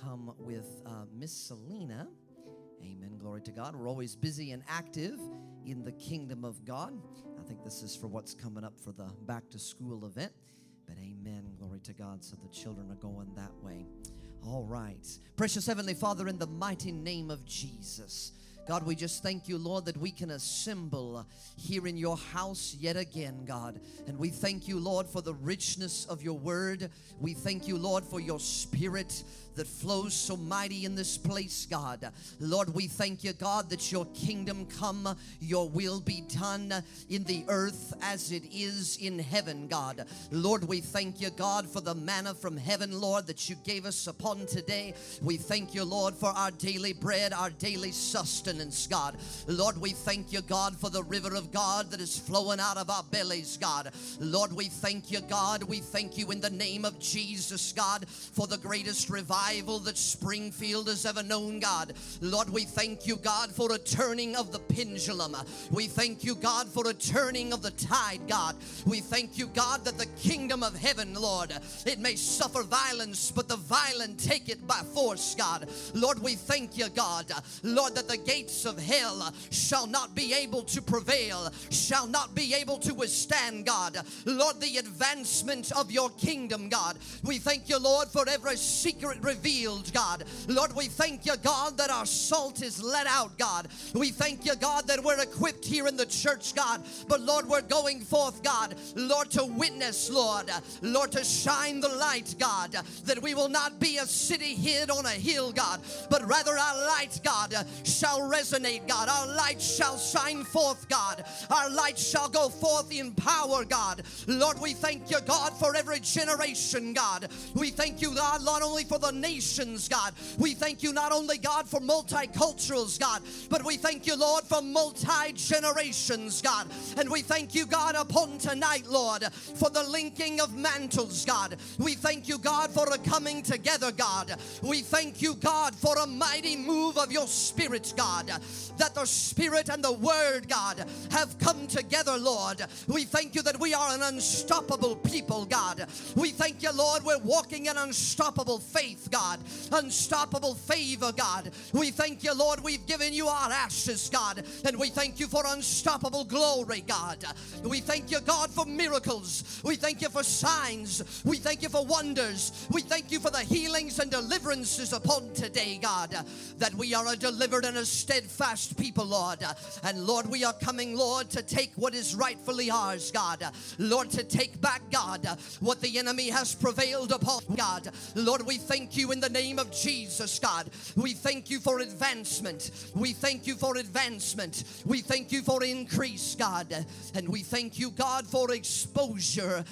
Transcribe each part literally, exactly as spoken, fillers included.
come with uh, Miss Selena. Amen. Glory to God. We're always busy and active in the kingdom of God. I think this is for what's coming up for the back to school event. But amen. Glory to God. So the children are going that way. All right. Precious Heavenly Father, in the mighty name of Jesus, God, we just thank you, Lord, that we can assemble here in your house yet again, God. And we thank you, Lord, for the richness of your word. We thank you, Lord, for your spirit that flows so mighty in this place, God. Lord, we thank you, God, that your kingdom come, your will be done in the earth as it is in heaven, God. Lord, we thank you, God, for the manna from heaven, Lord, that you gave us upon today. We thank you, Lord, for our daily bread, our daily sustenance, God. Lord, we thank you, God, for the river of God that is flowing out of our bellies, God. Lord, we thank you, God. We thank you in the name of Jesus, God, for the greatest revival that Springfield has ever known, God. Lord, we thank you, God, for a turning of the pendulum. We thank you, God, for a turning of the tide, God. We thank you, God, that the kingdom of heaven, Lord, it may suffer violence, but the violent take it by force, God. Lord, we thank you, God, Lord, that the gates of hell shall not be able to prevail, shall not be able to withstand, God. Lord, the advancement of your kingdom, God. We thank you, Lord, for every secret revealed, God. Lord, we thank you, God, that our salt is let out, God. We thank you, God, that we're equipped here in the church, God. But Lord, we're going forth, God, Lord, to witness, Lord, Lord, to shine the light, God, that we will not be a city hid on a hill, God, but rather our light, God, shall resonate, God. Our light shall shine forth, God. Our light shall go forth in power, God. Lord, we thank you, God, for every generation, God. We thank you, God, not only for the nations, God. We thank you not only, God, for multiculturals, God, but we thank you, Lord, for multi-generations, God. And we thank you, God, upon tonight, Lord, for the linking of mantles, God. We thank you, God, for a coming together, God. We thank you, God, for a mighty move of your spirit, God, that the spirit and the word, God, have come together, Lord. We thank you that we are an unstoppable people, God. We thank you, Lord, we're walking in unstoppable faith, God, unstoppable favor, God. We thank you, Lord, we've given you our ashes, God, and we thank you for unstoppable glory, God. We thank you, God, for miracles. We thank you for signs. We thank you for wonders. We thank you for the healings and deliverances upon today, God, that we are a delivered and a steadfast people, Lord. And Lord, we are coming, Lord, to take what is rightfully ours, God. Lord, to take back, God, what the enemy has prevailed upon, God. Lord, we thank you in the name of Jesus, God. We thank you for advancement. We thank you for advancement. We thank you for increase, God. And we thank you, God, for exposure,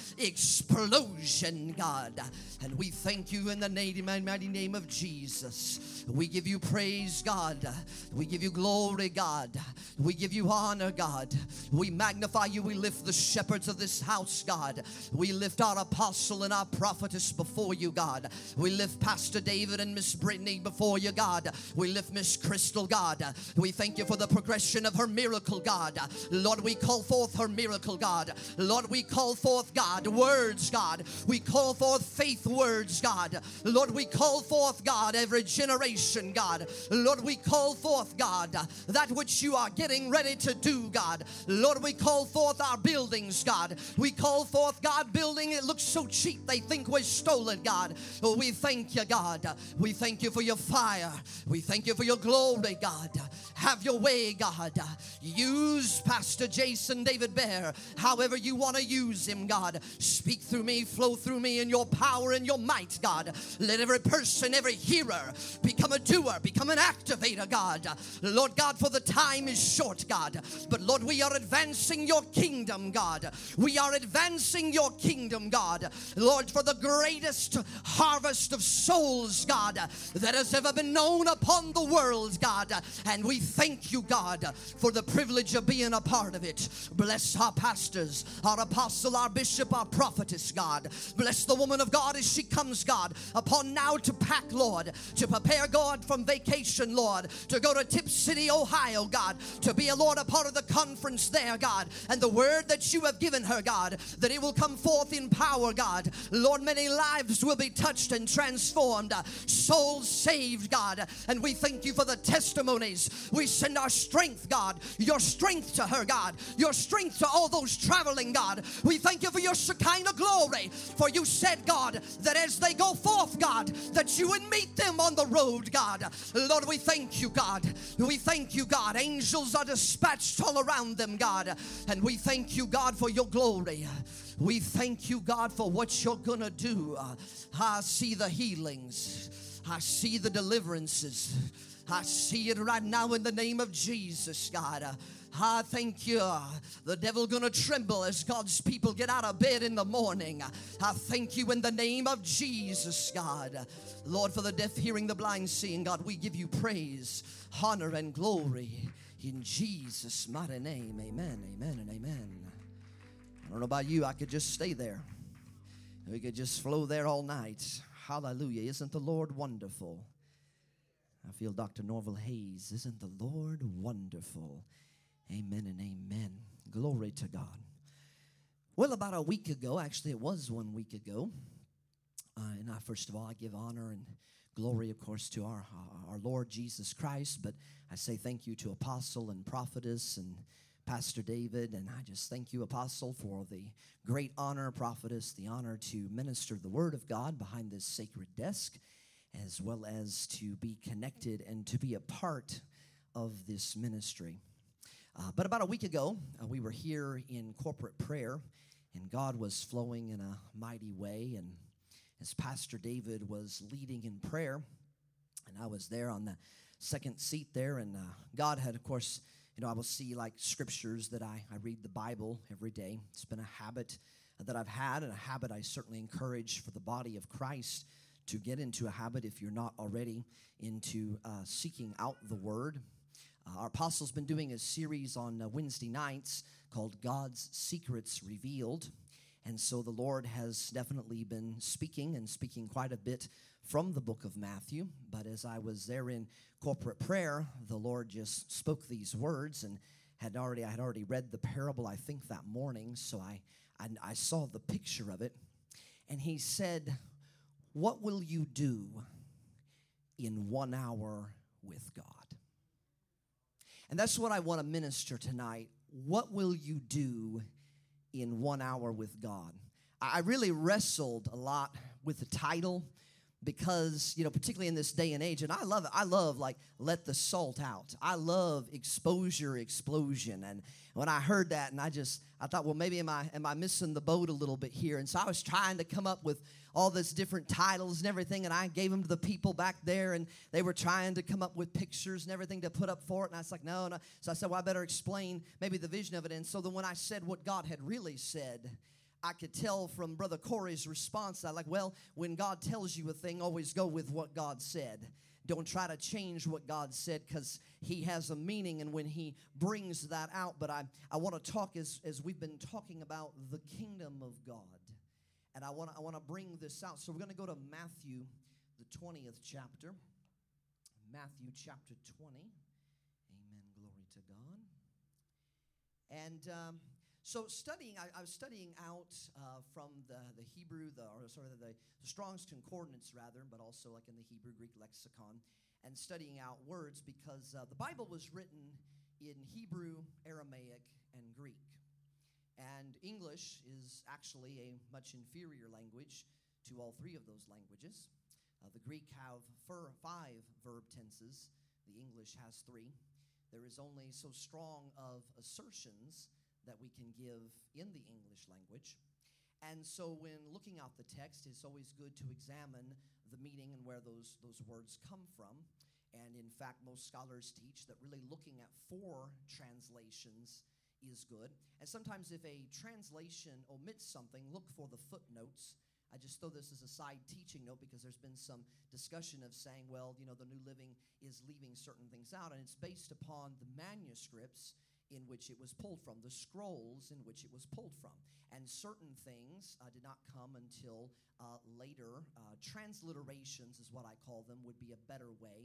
explosion, God. And we thank you in the name, mighty name of Jesus. We give you praise, God. We give you glory, God. We give you honor, God. We magnify you. We lift the shepherds of this house, God. We lift our apostle and our prophetess before you, God. We lift Pastor David and Miss Brittany before you, God. We lift Miss Crystal, God. We thank you for the progression of her miracle, God. Lord, we call forth her miracle, God. Lord, we call forth, God, words, God. We call forth faith words, God. Lord, we call forth, God, every generation, God. Lord, we call forth, God, that which you are getting ready to do, God. Lord, we call forth our buildings, God. We call forth, God, building. It looks so cheap they think we're stolen, God. Oh, we thank you, God. We thank you for your fire. We thank you for your glory, God. Have your way, God. Use Pastor Jason David Bear however you want to use him, God. Speak through me, flow through me in your power and your might, God. Let every person, every hearer become a doer, become an activator, God. Lord God, for the time is short, God. But Lord, we are advancing your kingdom, God. We are advancing your kingdom, God. Lord, for the greatest harvest of souls, God, that has ever been known upon the world, God. And we thank you, God, for the privilege of being a part of it. Bless our pastors, our apostle, our bishop, our prophetess, God. Bless the woman of God as she comes, God, upon now to pack, Lord, to prepare, God, from vacation, Lord, to go to Tip City, Ohio, God, to be, a Lord, a part of the conference there, God. And the word that you have given her, God, that it will come forth in power, God. Lord, many lives will be touched and transformed, souls saved, God. And we thank you for the testimonies. We send our strength, God, your strength to her, God, your strength to all those traveling, God. We thank you for your Shekinah glory, for you said, God, that as they go forth, God, that you would meet them on the road, God. Lord, we thank you, God. We thank you, God. Angels are dispatched all around them, God. And we thank you, God, for your glory. We thank you, God, for what you're going to do. Uh, I see the healings. I see the deliverances. I see it right now in the name of Jesus, God. Uh, I thank you. The devil gonna tremble as God's people get out of bed in the morning. I thank you in the name of Jesus, God. Lord, for the deaf hearing, the blind seeing, God, we give you praise, honor, and glory in Jesus' mighty name. Amen, amen, and amen. I don't know about you, I could just stay there. We could just flow there all night. Hallelujah. Isn't the Lord wonderful? I feel Doctor Norval Hayes. Isn't the Lord wonderful? Amen and amen. Glory to God. Well, about a week ago, actually it was one week ago, uh, and I, first of all, I give honor and glory, of course, to our, our Lord Jesus Christ, but I say thank you to Apostle and Prophetess and Pastor David, and I just thank you, Apostle, for the great honor, Prophetess, the honor to minister the Word of God behind this sacred desk, as well as to be connected and to be a part of this ministry. Uh, but about a week ago, uh, we were here in corporate prayer, and God was flowing in a mighty way. And as Pastor David was leading in prayer, and I was there on the second seat there, and uh, God had, of course, you know, I will see like scriptures that I, I read the Bible every day. It's been a habit that I've had, and a habit I certainly encourage for the body of Christ to get into a habit if you're not already into uh, seeking out the Word. Uh, our apostle's been doing a series on uh, Wednesday nights called God's Secrets Revealed. And so the Lord has definitely been speaking and speaking quite a bit from the book of Matthew. But as I was there in corporate prayer, the Lord just spoke these words, and had already I had already read the parable, I think, that morning. So I, I, I saw the picture of it. And he said, "What will you do in one hour with God?" And that's what I want to minister tonight. What will you do in one hour with God? I really wrestled a lot with the title because, you know, particularly in this day and age, and I love it. I love, like, let the salt out. I love exposure, explosion. And when I heard that, and I just, I thought, well, maybe am I, am I missing the boat a little bit here? And so I was trying to come up with all these different titles and everything, and I gave them to the people back there, and they were trying to come up with pictures and everything to put up for it, and I was like, no, no. So I said, well, I better explain maybe the vision of it. And so then when I said what God had really said, I could tell from Brother Corey's response that, like, well, when God tells you a thing, always go with what God said. Don't try to change what God said, because he has a meaning, and when he brings that out. But I, I want to talk, as, as we've been talking about the kingdom of God. And I want to I want to bring this out. So we're going to go to Matthew, the twentieth chapter. Matthew chapter twenty. Amen. Glory to God. And um, so studying, I, I was studying out uh, from the, the Hebrew, the, or sort of the, the Strong's Concordance, rather, but also like in the Hebrew Greek lexicon, and studying out words, because uh, the Bible was written in Hebrew, Aramaic, and Greek. And English is actually a much inferior language to all three of those languages. Uh, the Greek have fir- five verb tenses. The English has three. There is only so strong of assertions that we can give in the English language. And so when looking out the text, it's always good to examine the meaning and where those, those words come from. And in fact, most scholars teach that really looking at four translations is good. And sometimes if a translation omits something, look for the footnotes. I just throw this as a side teaching note, because there's been some discussion of saying, well, you know, the New Living is leaving certain things out, and it's based upon the manuscripts in which it was pulled from, the scrolls in which it was pulled from. And certain things uh, did not come until uh, later. Uh, transliterations is what I call them, would be a better way,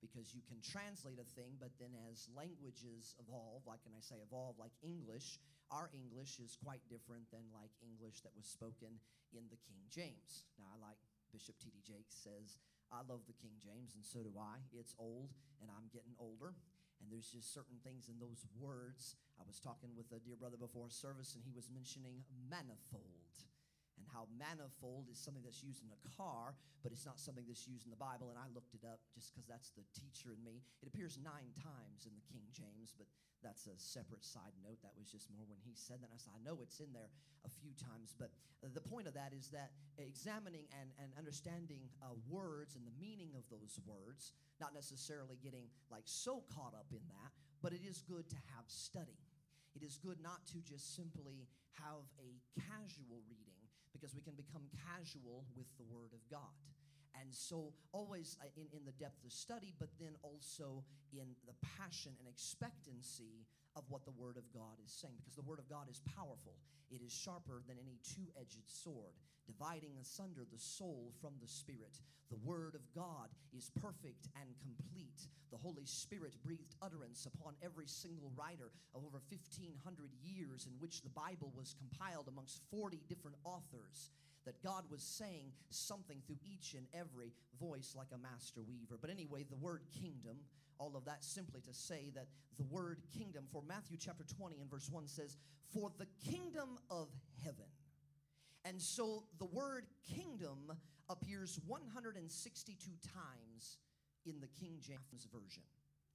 because you can translate a thing, but then as languages evolve, like, and I say evolve, like English, our English is quite different than like English that was spoken in the King James. Now, I like Bishop T D Jakes says, I love the King James, and so do I. It's old, and I'm getting older. And there's just certain things in those words. I was talking with a dear brother before service, and he was mentioning manifold, and how manifold is something that's used in a car, but it's not something that's used in the Bible. And I looked it up just because that's the teacher in me. It appears nine times in the King James, but that's a separate side note. That was just more when he said that. I said, I know it's in there a few times, but the point of that is that examining and, and understanding uh, words and the meaning of those words, not necessarily getting like so caught up in that, but it is good to have study. It is good not to just simply have a casual reading, because we can become casual with the Word of God. And so always in, in the depth of study, but then also in the passion and expectancy of what the Word of God is saying. Because the Word of God is powerful. It is sharper than any two-edged sword, dividing asunder the soul from the spirit. The Word of God is perfect and complete. The Holy Spirit breathed utterance upon every single writer of over fifteen hundred years in which the Bible was compiled amongst forty different authors, that God was saying something through each and every voice like a master weaver. But anyway, the word kingdom, all of that simply to say that the word kingdom, for Matthew chapter twenty and verse one says, for the kingdom of heaven. And so the word kingdom appears one hundred sixty-two times in the King James Version.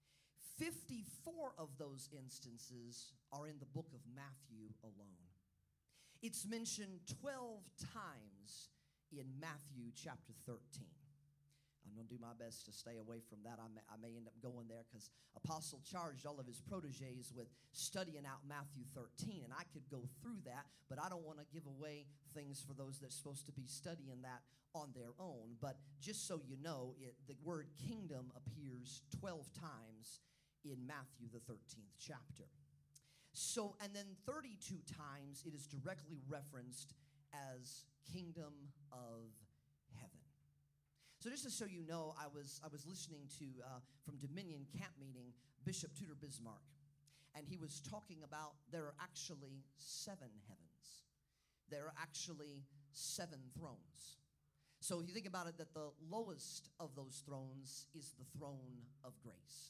fifty-four of those instances are in the book of Matthew alone. It's mentioned twelve times in Matthew chapter thirteen. I'm going to do my best to stay away from that. I may, I may end up going there because Apostle charged all of his proteges with studying out Matthew thirteen, and I could go through that, but I don't want to give away things for those that's supposed to be studying that on their own. But just so you know, it, the word kingdom appears twelve times in Matthew, the thirteenth chapter. So, and then thirty-two times it is directly referenced as kingdom of heaven. So just to show you know, I was I was listening to, uh, from Dominion Camp Meeting, Bishop Tudor Bismarck, and he was talking about there are actually seven heavens. There are actually seven thrones. So you think about it, that the lowest of those thrones is the throne of grace.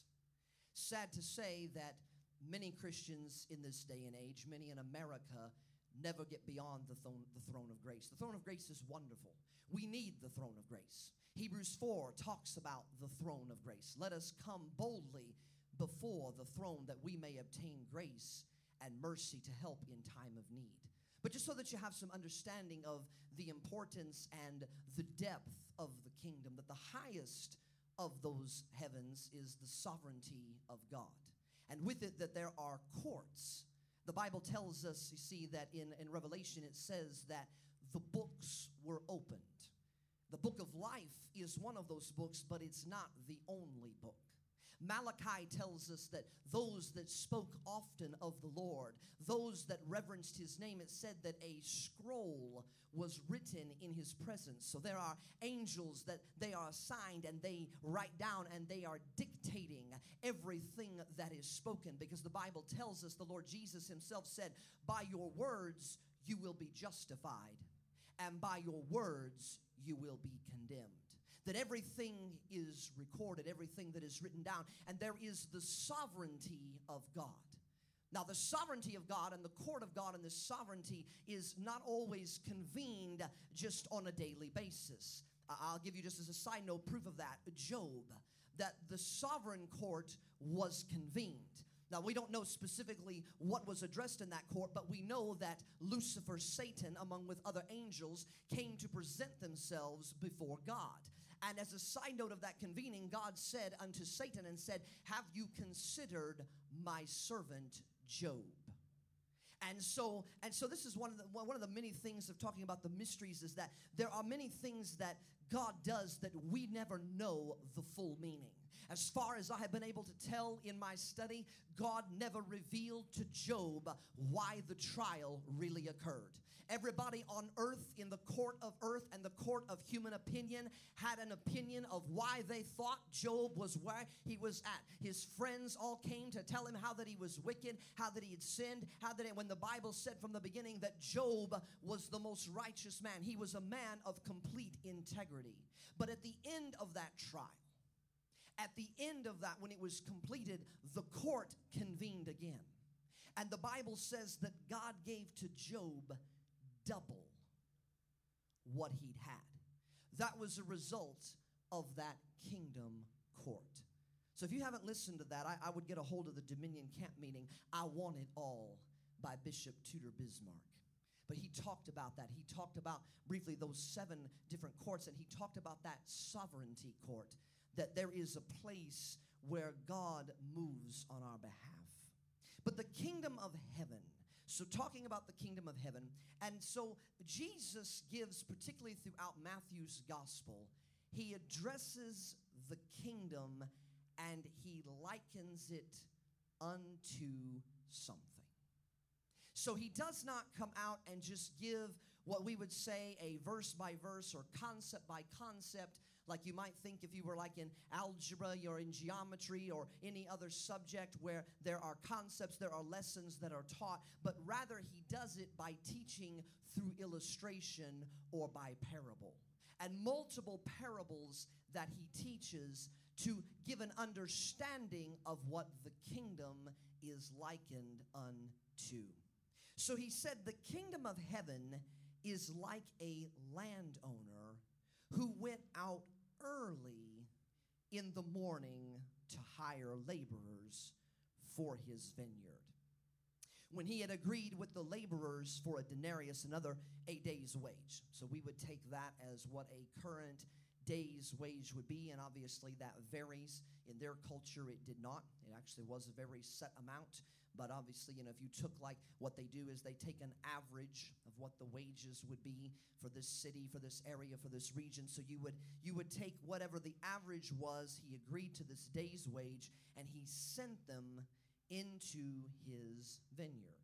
Sad to say that many Christians in this day and age, many in America, never get beyond the throne, the throne of grace. The throne of grace is wonderful. We need the throne of grace. Hebrews four talks about the throne of grace. Let us come boldly before the throne that we may obtain grace and mercy to help in time of need. But just so that you have some understanding of the importance and the depth of the kingdom, that the highest of those heavens is the sovereignty of God. And with it, that there are courts. The Bible tells us, you see, that in, in Revelation it says that the books were opened. The book of life is one of those books, but it's not the only book. Malachi tells us that those that spoke often of the Lord, those that reverenced his name, it said that a scroll was written in his presence. So there are angels that they are assigned, and they write down, and they are dictating everything that is spoken, because the Bible tells us, the Lord Jesus himself said, by your words you will be justified, and by your words you will be condemned. That everything is recorded, everything that is written down, and there is the sovereignty of God. Now, the sovereignty of God and the court of God and the sovereignty is not always convened just on a daily basis. I'll give you just as a side note proof of that. Job, that the sovereign court was convened. Now, we don't know specifically what was addressed in that court, but we know that Lucifer, Satan, among with other angels, came to present themselves before God. And as a side note of that convening, God said unto Satan and said, have you considered my servant Job? And so, and so this is one of the one of the many things of talking about the mysteries, is that there are many things that God does that we never know the full meaning. As far as I have been able to tell in my study, God never revealed to Job why the trial really occurred. Everybody on earth, in the court of earth and the court of human opinion, had an opinion of why they thought Job was where he was at. His friends all came to tell him how that he was wicked, how that he had sinned, how that it, when the Bible said from the beginning that Job was the most righteous man. He was a man of complete integrity. But at the end of that trial, at the end of that, when it was completed, the court convened again. And the Bible says that God gave to Job double what he'd had. That was a result of that kingdom court. So if you haven't listened to that, I, I would get a hold of the Dominion Camp meeting, I Want It All, by Bishop Tudor Bismarck. But he talked about that. He talked about briefly those seven different courts, and he talked about that sovereignty court, that there is a place where God moves on our behalf. But the kingdom of heaven, so talking about the kingdom of heaven, and so Jesus gives, particularly throughout Matthew's gospel, he addresses the kingdom and he likens it unto something. So he does not come out and just give what we would say a verse by verse or concept by concept, like you might think if you were like in algebra or in geometry or any other subject where there are concepts, there are lessons that are taught, but rather he does it by teaching through illustration or by parable. And multiple parables that he teaches to give an understanding of what the kingdom is likened unto. So he said the kingdom of heaven is like a landowner who went out early in the morning to hire laborers for his vineyard. When he had agreed with the laborers for a denarius, another eight days' wage. So we would take that as what a current day's wage would be, and obviously that varies. In their culture, it did not. It actually was a very set amount. But obviously, you know, if you took like what they do is they take an average of what the wages would be for this city, for this area, for this region. So you would you would take whatever the average was. He agreed to this day's wage, and he sent them into his vineyard.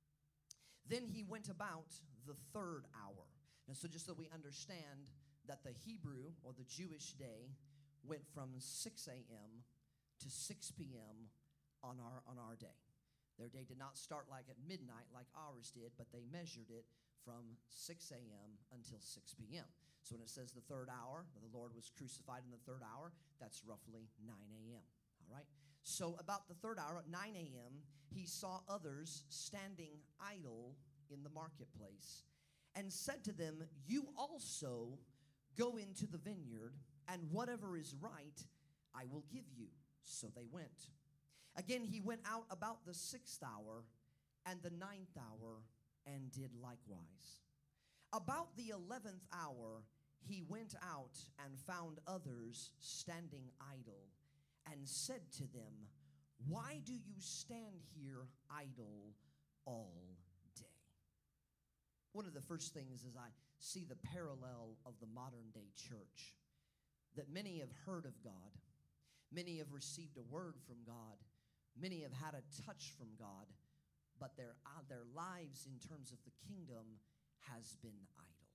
Then he went about the third hour. Now, so just so we understand that the Hebrew or the Jewish day went from six a.m. to six p.m. on our on our day. Their day did not start like at midnight like ours did, but they measured it from six a.m. until six p.m. So when it says the third hour, the Lord was crucified in the third hour, that's roughly nine a.m. All right? So about the third hour, at nine a.m., he saw others standing idle in the marketplace and said to them, "You also go into the vineyard, and whatever is right, I will give you." So they went. Again, he went out about the sixth hour and the ninth hour and did likewise. About the eleventh hour, he went out and found others standing idle and said to them, "Why do you stand here idle all day?" One of the first things is I see the parallel of the modern day church, that many have heard of God, many have received a word from God, many have had a touch from God, but their, uh, their lives in terms of the kingdom has been idle.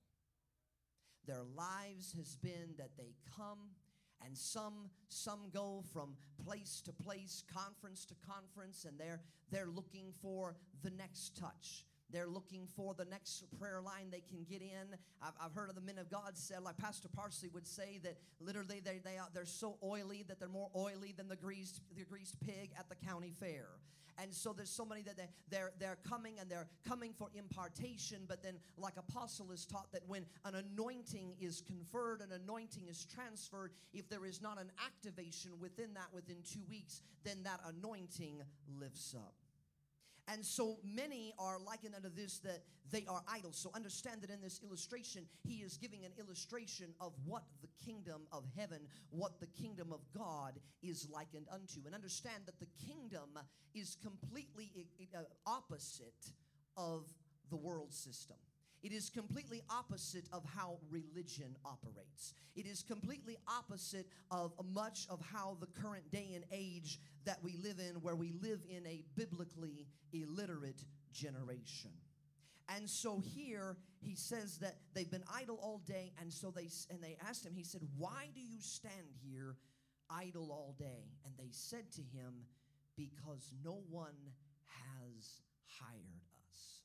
Their lives has been that they come, and some some go from place to place, conference to conference, and they're they're looking for the next touch. They're looking for the next prayer line they can get in. I've, I've heard of the men of God say, like Pastor Parsley would say, that literally they, they are, they're so oily that they're more oily than the greased, the greased pig at the county fair. And so there's so many that they, they're, they're coming and they're coming for impartation. But then like Apostle is taught that when an anointing is conferred, an anointing is transferred, if there is not an activation within that within two weeks, then that anointing lifts up. And so many are likened unto this, that they are idle. So understand that in this illustration, he is giving an illustration of what the kingdom of heaven, what the kingdom of God is likened unto. And understand that the kingdom is completely opposite of the world system. It is completely opposite of how religion operates. It is completely opposite of much of how the current day and age that we live in, where we live in a biblically illiterate generation. And so here he says that they've been idle all day, and so they and they asked him, he said, "Why do you stand here idle all day?" And they said to him, "Because no one has hired us.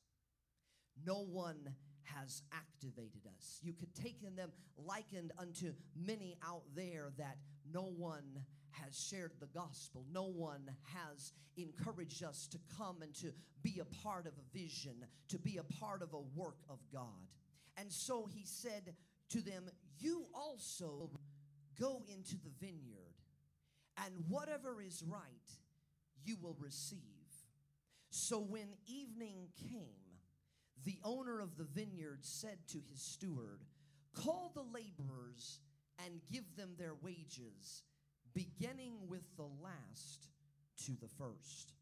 No one has activated us." You could take in them likened unto many out there that no one has shared the gospel. No one has encouraged us to come and to be a part of a vision, to be a part of a work of God. And so he said to them, "You also go into the vineyard, and whatever is right, you will receive." So when evening came, the owner of the vineyard said to his steward, "Call the laborers and give them their wages, beginning with the last to the first."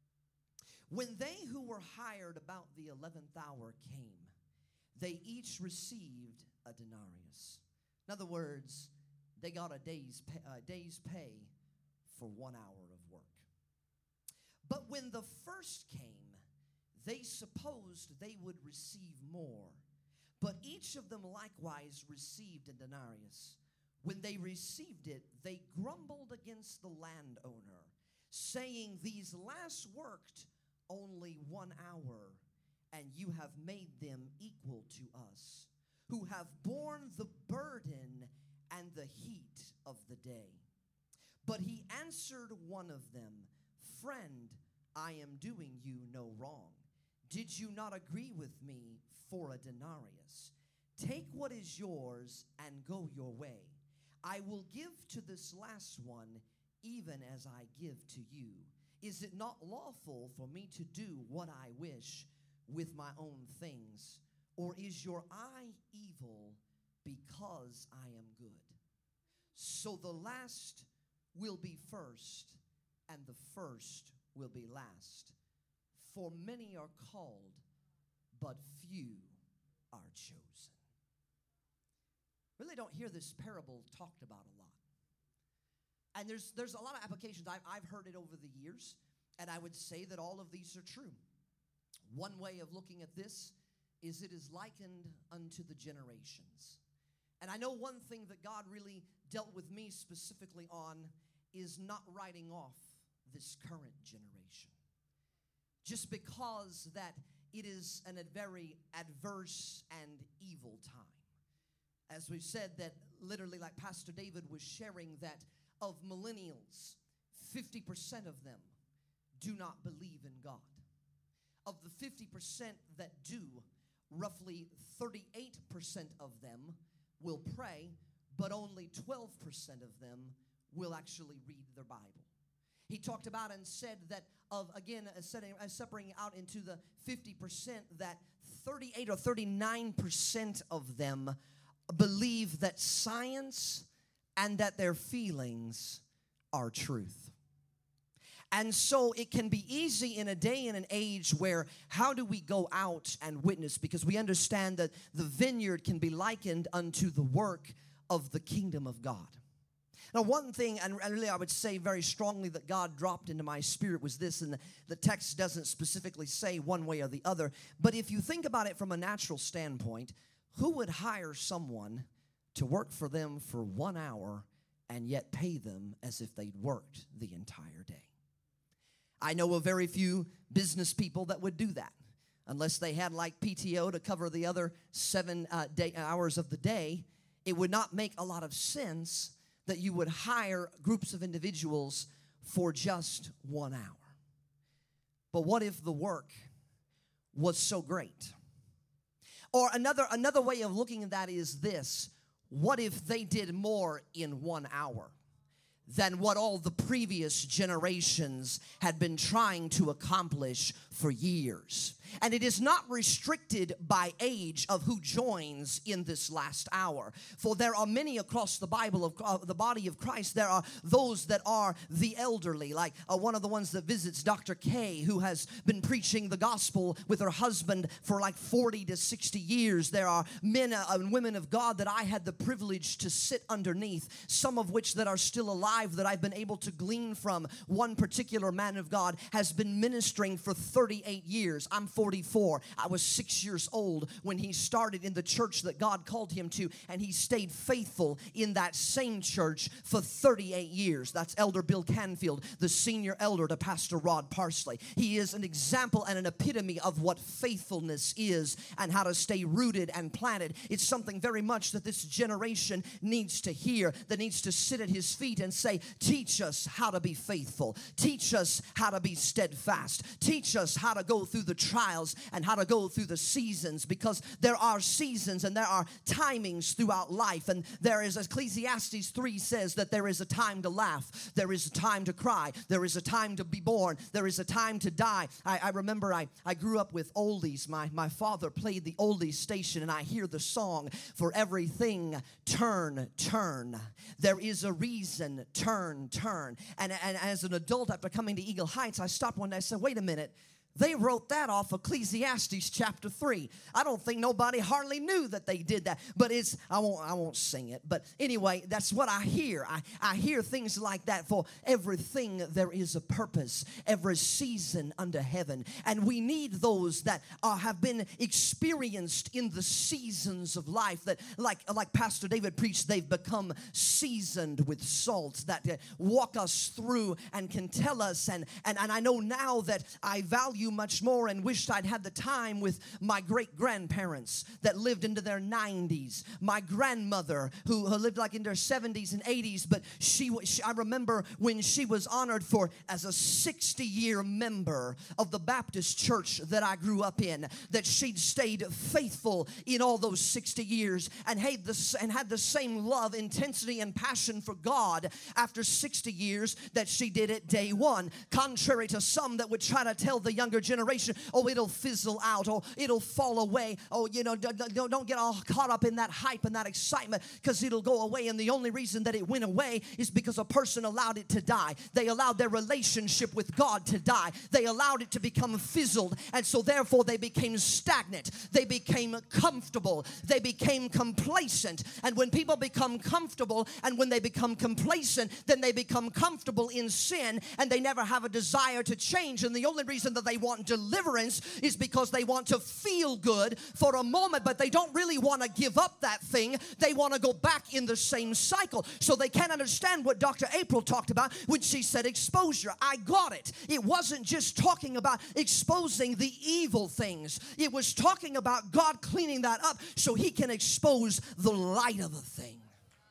When they who were hired about the eleventh hour came, they each received a denarius. In other words, they got a day's pay, a day's pay for one hour of work. But when the first came, they supposed they would receive more. But each of them likewise received a denarius. When they received it, they grumbled against the landowner, saying, "These last worked only one hour, and you have made them equal to us, who have borne the burden and the heat of the day." But he answered one of them, "Friend, I am doing you no wrong. Did you not agree with me for a denarius? Take what is yours and go your way. I will give to this last one even as I give to you. Is it not lawful for me to do what I wish with my own things? Or is your eye evil because I am good? So the last will be first, and the first will be last. For many are called, but few are chosen." Really don't hear this parable talked about a lot. And there's there's a lot of applications. I've, I've heard it over the years, and I would say that all of these are true. One way of looking at this is it is likened unto the generations. And I know one thing that God really dealt with me specifically on is not writing off this current generation. Just because that it is an, a very adverse and evil time. As we've said, that literally, like Pastor David was sharing, that of millennials, fifty percent of them do not believe in God. Of the fifty percent that do, roughly thirty-eight percent of them will pray, but only twelve percent of them will actually read their Bible. He talked about and said that of, again, uh, setting, uh, separating out into the fifty percent, that thirty-eight or thirty-nine percent of them believe that science and that their feelings are truth. And so it can be easy in a day and an age where how do we go out and witness? Because we understand that the vineyard can be likened unto the work of the kingdom of God. Now, one thing, and really I would say very strongly that God dropped into my spirit was this, and the, the text doesn't specifically say one way or the other, but if you think about it from a natural standpoint, who would hire someone to work for them for one hour and yet pay them as if they'd worked the entire day? I know of very few business people that would do that unless they had like P T O to cover the other seven uh, day, hours of the day. It would not make a lot of sense that you would hire groups of individuals for just one hour. But what if the work was so great? Or another, another way of looking at that is this: what if they did more in one hour than what all the previous generations had been trying to accomplish for years? And it is not restricted by age of who joins in this last hour. For there are many across the Bible of uh, the body of Christ. There are those that are the elderly, like uh, one of the ones that visits Doctor Kay, who has been preaching the gospel with her husband for like forty to sixty years. There are men uh, and women of God that I had the privilege to sit underneath, some of which that are still alive alive that I've been able to glean from. One particular man of God has been ministering for thirty-eight years. I'm forty-four. I was six years old when he started in the church that God called him to, and he stayed faithful in that same church for thirty-eight years. That's Elder Bill Canfield, the senior elder to Pastor Rod Parsley. He is an example and an epitome of what faithfulness is and how to stay rooted and planted. It's something very much that this generation needs to hear, that needs to sit at his feet and say, teach us how to be faithful. Teach us how to be steadfast. Teach us how to go through the trials and how to go through the seasons, because there are seasons and there are timings throughout life. And there is, Ecclesiastes three says, that there is a time to laugh, there is a time to cry, there is a time to be born, there is a time to die. I, I remember I, I grew up with oldies. My, my father played the oldies station, and I hear the song, for everything turn, turn. There is a reason, turn, turn. And, and as an adult, after coming to Eagle Heights, I stopped one day and said, wait a minute. They wrote that off Ecclesiastes chapter three. I don't think nobody hardly knew that they did that. But it's, I won't, I won't sing it. But anyway, that's what I hear. I, I hear things like that. For everything there is a purpose, every season under heaven. And we need those that are, have been experienced in the seasons of life. That, like, like Pastor David preached, they've become seasoned with salt. That uh, walk us through and can tell us. And, and, and I know now that I value much more and wished I'd had the time with my great-grandparents that lived into their nineties. My grandmother who, who lived like in their seventies and eighties, but she, she I remember when she was honored for as a sixty-year member of the Baptist church that I grew up in, that she'd stayed faithful in all those sixty years and had the, and had the same love, intensity, and passion for God after sixty years that she did at day one. Contrary to some that would try to tell the young generation, oh, it'll fizzle out, or it'll fall away, oh, you know, don't get all caught up in that hype and that excitement, because it'll go away. And the only reason that it went away is because a person allowed it to die. They allowed their relationship with God to die. They allowed it to become fizzled, and so therefore they became stagnant. They became comfortable. They became complacent. And when people become comfortable and when they become complacent, then they become comfortable in sin, and they never have a desire to change. And the only reason that they want deliverance is because they want to feel good for a moment, but they don't really want to give up that thing. They want to go back in the same cycle. So they can't understand what Doctor April talked about when she said exposure. I got it. It wasn't just talking about exposing the evil things. It was talking about God cleaning that up so he can expose the light of the thing.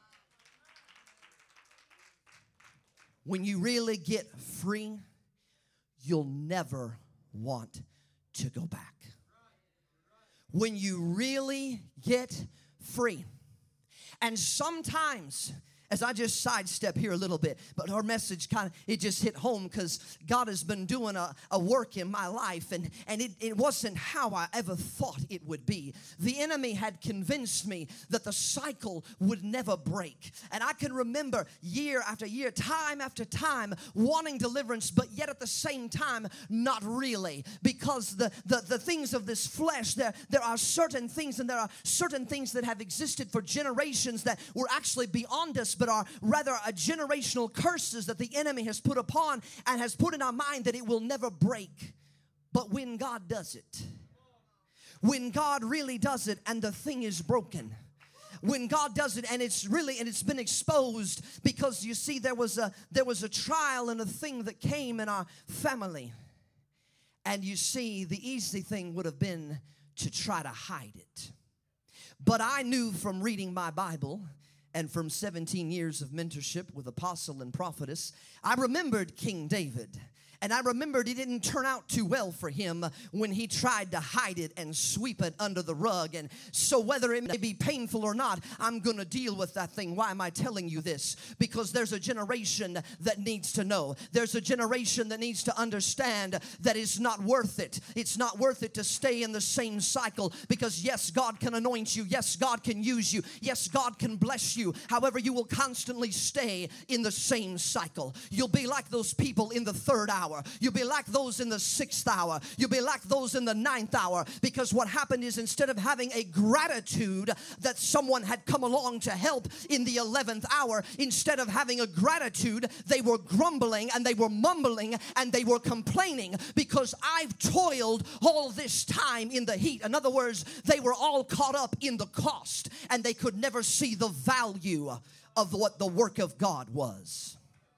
When you really get free, you'll never want to go back. When you really get free. And sometimes, as I just sidestep here a little bit, but our message kind of, it just hit home because God has been doing a, a work in my life, and, and it, it wasn't how I ever thought it would be. The enemy had convinced me that the cycle would never break. And I can remember year after year, time after time, wanting deliverance, but yet at the same time, not really. Because the, the, the things of this flesh, there, there are certain things, and there are certain things that have existed for generations that were actually beyond us, but are rather a generational curses that the enemy has put upon and has put in our mind that it will never break. But when God does it, when God really does it and the thing is broken, when God does it and it's really, and it's been exposed, because you see there was a there was a trial and a thing that came in our family, and you see the easy thing would have been to try to hide it. But I knew from reading my Bible and from seventeen years of mentorship with apostle and prophetess, I remembered King David. And I remembered it didn't turn out too well for him when he tried to hide it and sweep it under the rug. And so whether it may be painful or not, I'm going to deal with that thing. Why am I telling you this? Because there's a generation that needs to know. There's a generation that needs to understand that it's not worth it. It's not worth it to stay in the same cycle, because yes, God can anoint you. Yes, God can use you. Yes, God can bless you. However, you will constantly stay in the same cycle. You'll be like those people in the third hour. hour. You'll be like those in the sixth hour. You'll be like those in the ninth hour. Because what happened is, instead of having a gratitude that someone had come along to help in the eleventh hour, instead of having a gratitude, they were grumbling and they were mumbling and they were complaining, because I've toiled all this time in the heat. In other words, they were all caught up in the cost, and they could never see the value of what the work of God was.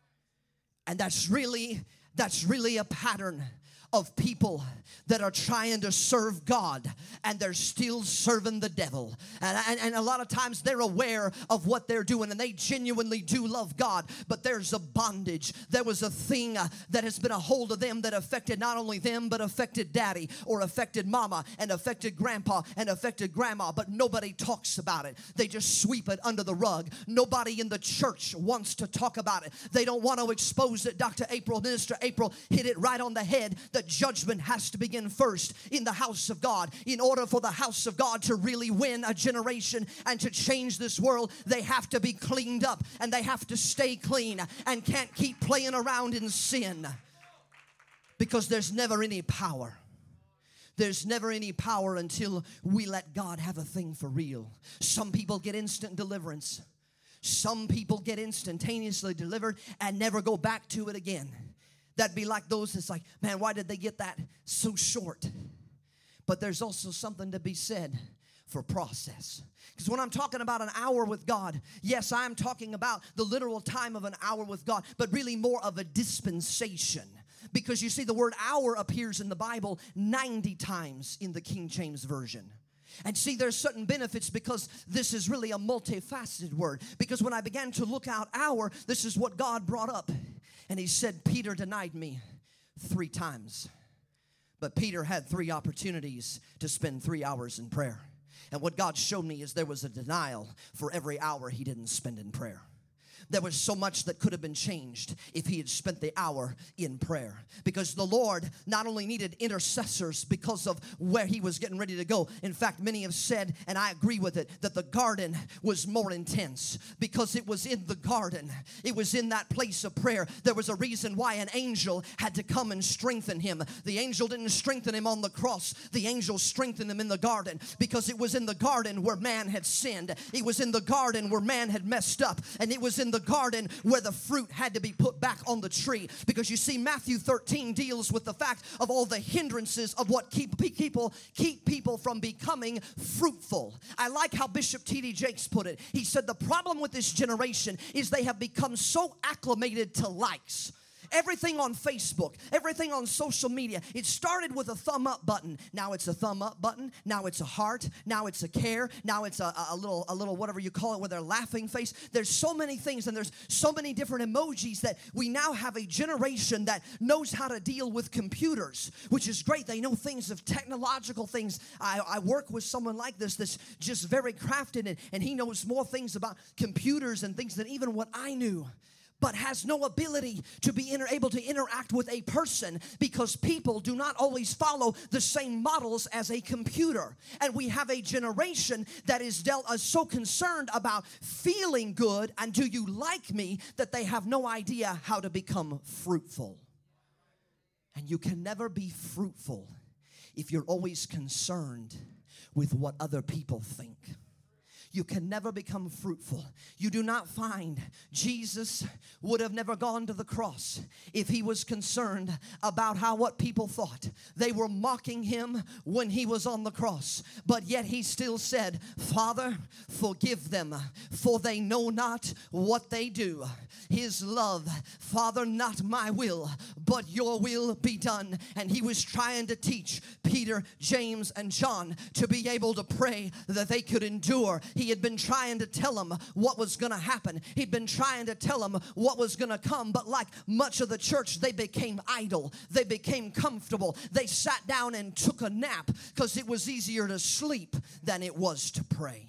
And that's really, that's really a pattern of people that are trying to serve God, and they're still serving the devil. And, and, and a lot of times they're aware of what they're doing, and they genuinely do love God, but there's a bondage. There was a thing uh, that has been a hold of them that affected not only them, but affected daddy, or affected mama, and affected grandpa, and affected grandma, but nobody talks about it. They just sweep it under the rug. Nobody in the church wants to talk about it. They don't want to expose it. Doctor April, Minister April hit it right on the head, that judgment has to begin first in the house of God. In order for the house of God to really win a generation and to change this world, they have to be cleaned up, and they have to stay clean and can't keep playing around in sin, because there's never any power. There's never any power until we let God have a thing for real. Some people get instant deliverance. Some people get instantaneously delivered and never go back to it again. That'd be like those that's like, man, why did they get that so short? But there's also something to be said for process. Because when I'm talking about an hour with God, yes, I'm talking about the literal time of an hour with God, but really more of a dispensation. Because you see, the word hour appears in the Bible ninety times in the King James Version. And see, there's certain benefits, because this is really a multifaceted word. Because when I began to look out hour, this is what God brought up. And he said, Peter denied me three times. But Peter had three opportunities to spend three hours in prayer. And what God showed me is there was a denial for every hour he didn't spend in prayer. There was so much that could have been changed if he had spent the hour in prayer. Because the Lord not only needed intercessors because of where he was getting ready to go. In fact, many have said, and I agree with it, that the garden was more intense. Because it was in the garden. It was in that place of prayer. There was a reason why an angel had to come and strengthen him. The angel didn't strengthen him on the cross. The angel strengthened him in the garden. Because it was in the garden where man had sinned. It was in the garden where man had messed up. And it was in the garden where the fruit had to be put back on the tree. Because you see, Matthew thirteen deals with the fact of all the hindrances of what keep people keep people from becoming fruitful. I like how Bishop T D Jakes put it. He said the problem with this generation is they have become so acclimated to likes. Everything on Facebook, everything on social media, it started with a thumb up button. Now it's a thumb up button. Now it's a heart. Now it's a care. Now it's a, a little, a little whatever you call it, with their laughing face. There's so many things, and there's so many different emojis that we now have a generation that knows how to deal with computers, which is great. They know things of technological things. I, I work with someone like this that's just very crafted, and, and he knows more things about computers and things than even what I knew. But has no ability to be inter- able to interact with a person, because people do not always follow the same models as a computer. And we have a generation that is dealt, uh, so concerned about feeling good and do you like me, that they have no idea how to become fruitful. And you can never be fruitful if you're always concerned with what other people think. You can never become fruitful. You do not find Jesus would have never gone to the cross if he was concerned about how what people thought. They were mocking him when he was on the cross, but yet he still said, Father, forgive them, for they know not what they do. His love, Father, not my will, but your will be done. And he was trying to teach Peter, James, and John to be able to pray that they could endure. He had been trying to tell them what was going to happen. He'd been trying to tell them what was going to come. But like much of the church, they became idle. They became comfortable. They sat down and took a nap because it was easier to sleep than it was to pray.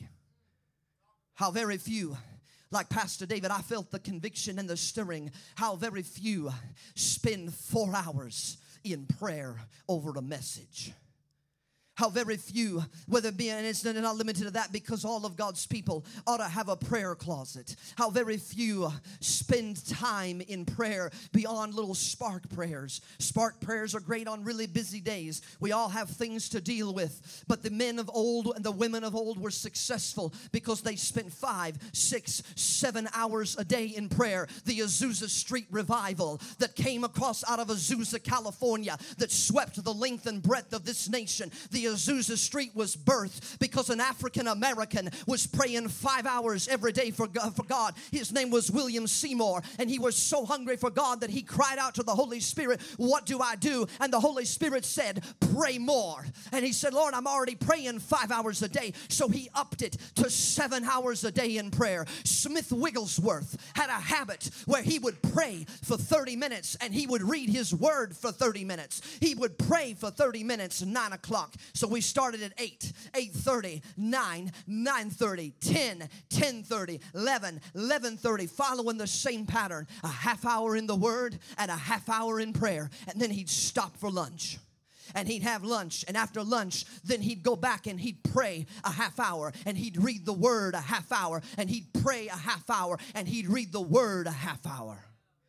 How very few, like Pastor David, I felt the conviction and the stirring. How very few spend four hours in prayer over a message. How very few, whether it be, and it's not limited to that, because all of God's people ought to have a prayer closet. How very few spend time in prayer beyond little spark prayers. Spark prayers are great on really busy days. We all have things to deal with. But the men of old and the women of old were successful because they spent five, six, seven hours a day in prayer. The Azusa Street revival that came across out of Azusa, California, that swept the length and breadth of this nation. The Azusa Street was birthed because an African American was praying five hours every day for God, for God. His name was William Seymour, and he was so hungry for God that he cried out to the Holy Spirit, "What do I do?" And the Holy Spirit said, "Pray more." And he said, "Lord, I'm already praying five hours a day." So he upped it to seven hours a day in prayer. Smith Wigglesworth had a habit where he would pray for thirty minutes and he would read his word for thirty minutes. He would pray for thirty minutes, nine o'clock. So we started at eight, eight thirty, nine, nine thirty, ten, ten thirty, eleven, eleven thirty, following the same pattern. A half hour in the Word and a half hour in prayer. And then he'd stop for lunch. And he'd have lunch, and after lunch, then he'd go back and he'd pray a half hour, and he'd read the Word a half hour, and he'd pray a half hour, and he'd read the Word a half hour.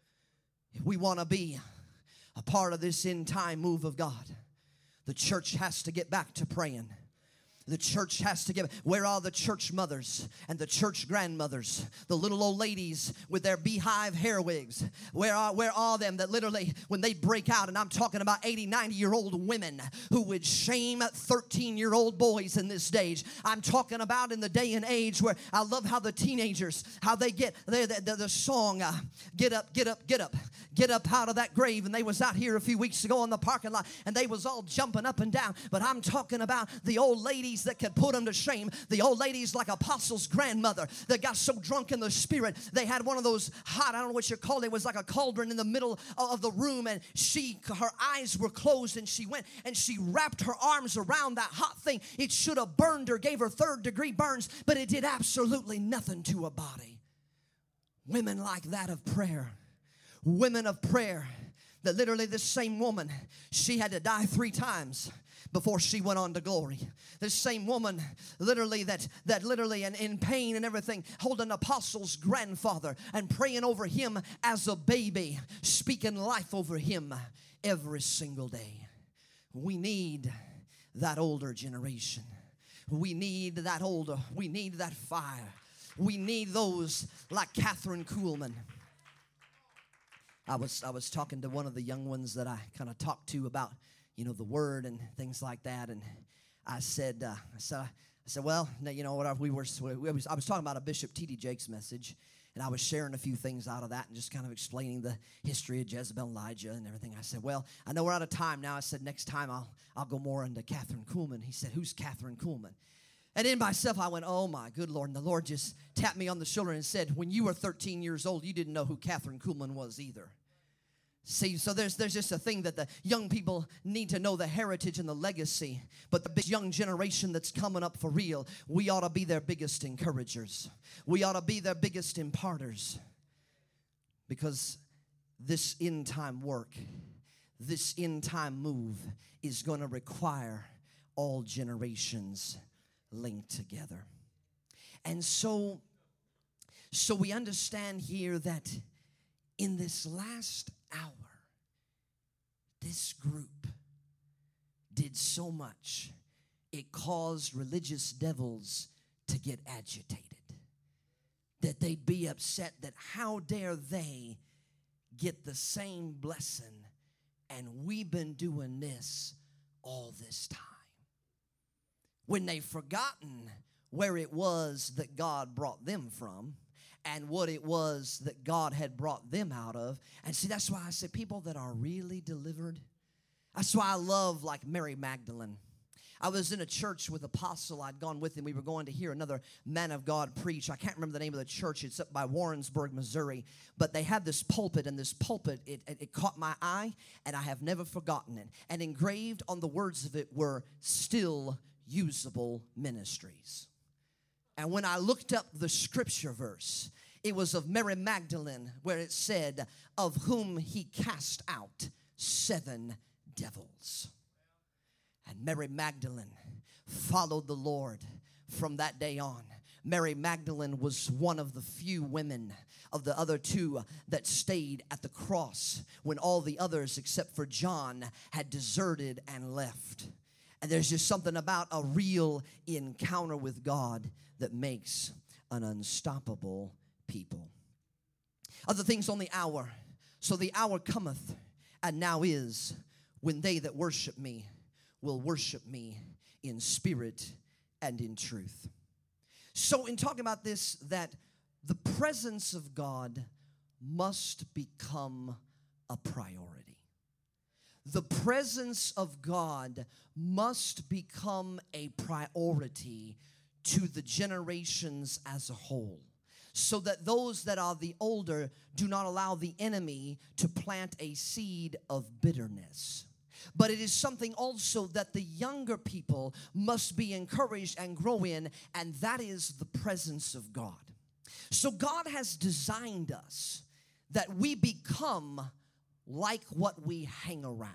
If we want to be a part of this end time move of God, the church has to get back to praying. The church has to give. Where are the church mothers and the church grandmothers? The little old ladies with their beehive hair wigs. Where are, where are them that literally, when they break out, and I'm talking about eighty, ninety-year-old women who would shame thirteen-year-old boys in this stage. I'm talking about in the day and age where I love how the teenagers, how they get the, the, the song, uh, get up, get up, get up, get up out of that grave. And they was out here a few weeks ago in the parking lot, and they was all jumping up and down. But I'm talking about the old ladies that could put them to shame. The old ladies like Apostle's grandmother that got so drunk in the spirit, they had one of those hot, I don't know what you call it, it was like a cauldron in the middle of the room, and she, her eyes were closed, and she went and she wrapped her arms around that hot thing. It should have burned her, gave her third degree burns, but it did absolutely nothing to her body. Women like that of prayer. Women of prayer. That literally this same woman, she had to die three times before she went on to glory. This same woman, literally that that literally and in pain and everything, holding Apostle's grandfather and praying over him as a baby, speaking life over him every single day. We need that older generation. We need that older. We need that fire. We need those like Catherine Kuhlman. I was I was talking to one of the young ones that I kind of talked to about, you know, the Word and things like that, and I said, uh, I said, I said, well, you know what? We were, we was, I was talking about a Bishop T D Jakes message, and I was sharing a few things out of that and just kind of explaining the history of Jezebel and Elijah and everything. I said, well, I know we're out of time now. I said, next time I'll I'll go more into Catherine Kuhlman. He said, who's Catherine Kuhlman? And in myself, I went, oh, my good Lord. And the Lord just tapped me on the shoulder and said, when you were thirteen years old, you didn't know who Catherine Kuhlman was either. See, so there's there's just a thing that the young people need to know, the heritage and the legacy. But the big young generation that's coming up for real, we ought to be their biggest encouragers. We ought to be their biggest imparters. Because this end time work, this end time move is going to require all generations linked together. And so, so we understand here that in this last hour, this group did so much, it caused religious devils to get agitated. That they'd be upset that how dare they get the same blessing, and we've been doing this all this time. When they've forgotten where it was that God brought them from and what it was that God had brought them out of. And see, that's why I say people that are really delivered. That's why I love like Mary Magdalene. I was in a church with Apostle. I'd gone with him. We were going to hear another man of God preach. I can't remember the name of the church. It's up by Warrensburg, Missouri. But they had this pulpit, and this pulpit, it, it, it caught my eye, and I have never forgotten it. And engraved on the words of it were still usable ministries. And when I looked up the scripture verse, it was of Mary Magdalene, where it said, of whom he cast out seven devils. And Mary Magdalene followed the Lord from that day on. Mary Magdalene was one of the few women of the other two that stayed at the cross when all the others except for John had deserted and left. And there's just something about a real encounter with God that makes an unstoppable people. Other things on the hour. So the hour cometh, and now is, when they that worship me will worship me in spirit and in truth. So in talking about this, that the presence of God must become a priority. The presence of God must become a priority to the generations as a whole, so that those that are the older do not allow the enemy to plant a seed of bitterness. But it is something also that the younger people must be encouraged and grow in, and that is the presence of God. So God has designed us that we become like what we hang around.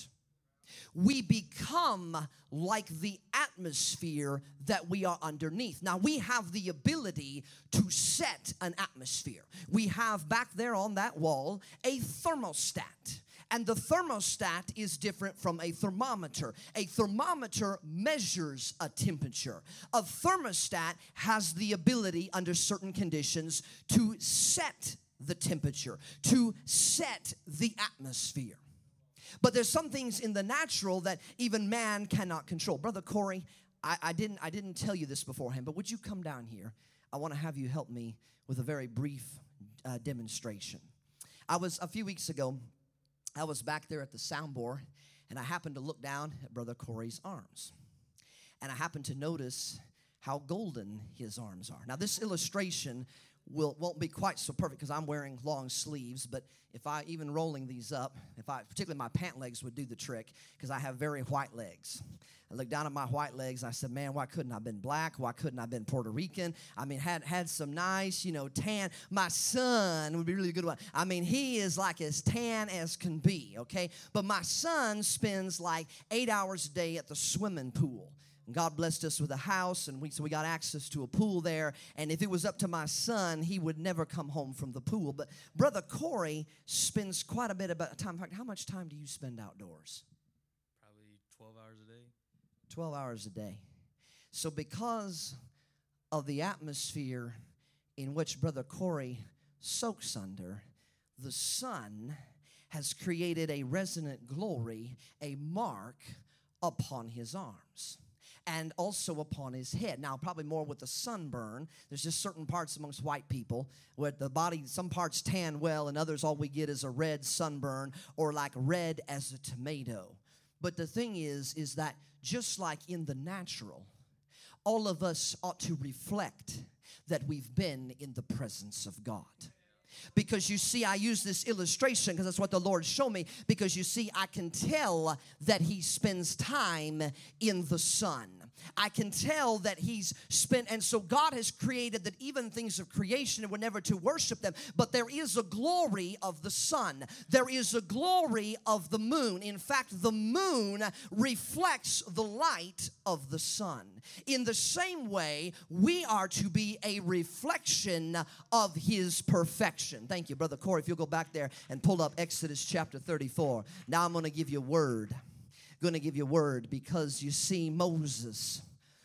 We become like the atmosphere that we are underneath. Now, we have the ability to set an atmosphere. We have back there on that wall a thermostat. And the thermostat is different from a thermometer. A thermometer measures a temperature. A thermostat has the ability, under certain conditions, to set the temperature, to set the atmosphere. But there's some things in the natural that even man cannot control. Brother Corey, I, I didn't I didn't tell you this beforehand, but would you come down here? I want to have you help me with a very brief uh, demonstration. I was, a few weeks ago, I was back there at the soundboard, and I happened to look down at Brother Corey's arms. And I happened to notice how golden his arms are. Now, this illustration will, won't be quite so perfect because I'm wearing long sleeves, but if I, even rolling these up, if I, particularly my pant legs would do the trick because I have very white legs. I looked down at my white legs, and I said, man, why couldn't I have been black? Why couldn't I have been Puerto Rican? I mean, had had some nice, you know, tan. My son would be really good one. I mean, he is like as tan as can be, okay? But my son spends like eight hours a day at the swimming pool. And God blessed us with a house, and we so we got access to a pool there. And if it was up to my son, he would never come home from the pool. But Brother Corey spends quite a bit of time. In fact, how much time do you spend outdoors? Probably twelve hours a day. twelve hours a day. So because of the atmosphere in which Brother Corey soaks under, the sun has created a resonant glory, a mark upon his arms, and also upon his head. Now, probably more with the sunburn. There's just certain parts amongst white people where the body, some parts tan well, and others all we get is a red sunburn or like red as a tomato. But the thing is, is that just like in the natural, all of us ought to reflect that we've been in the presence of God. Because you see, I use this illustration because that's what the Lord showed me. Because you see, I can tell that he spends time in the sun. I can tell that he's spent, and so God has created that even things of creation were never to worship them, but there is a glory of the sun. There is a glory of the moon. In fact, the moon reflects the light of the sun. In the same way, we are to be a reflection of his perfection. Thank you, Brother Corey. If you'll go back there and pull up Exodus chapter thirty-four. Now I'm going to give you a word. Going to give you a word because you see Moses,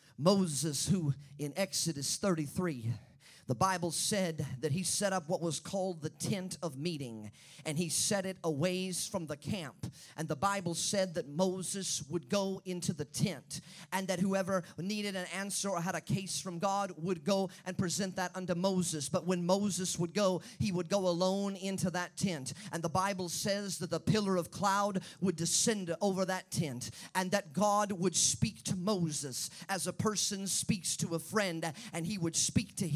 Moses who in Exodus thirty-three, the Bible said that he set up what was called the tent of meeting, and he set it a ways from the camp. And the Bible said that Moses would go into the tent, and that whoever needed an answer or had a case from God would go and present that unto Moses. But when Moses would go, he would go alone into that tent. And the Bible says that the pillar of cloud would descend over that tent, and that God would speak to Moses as a person speaks to a friend, and he would speak to him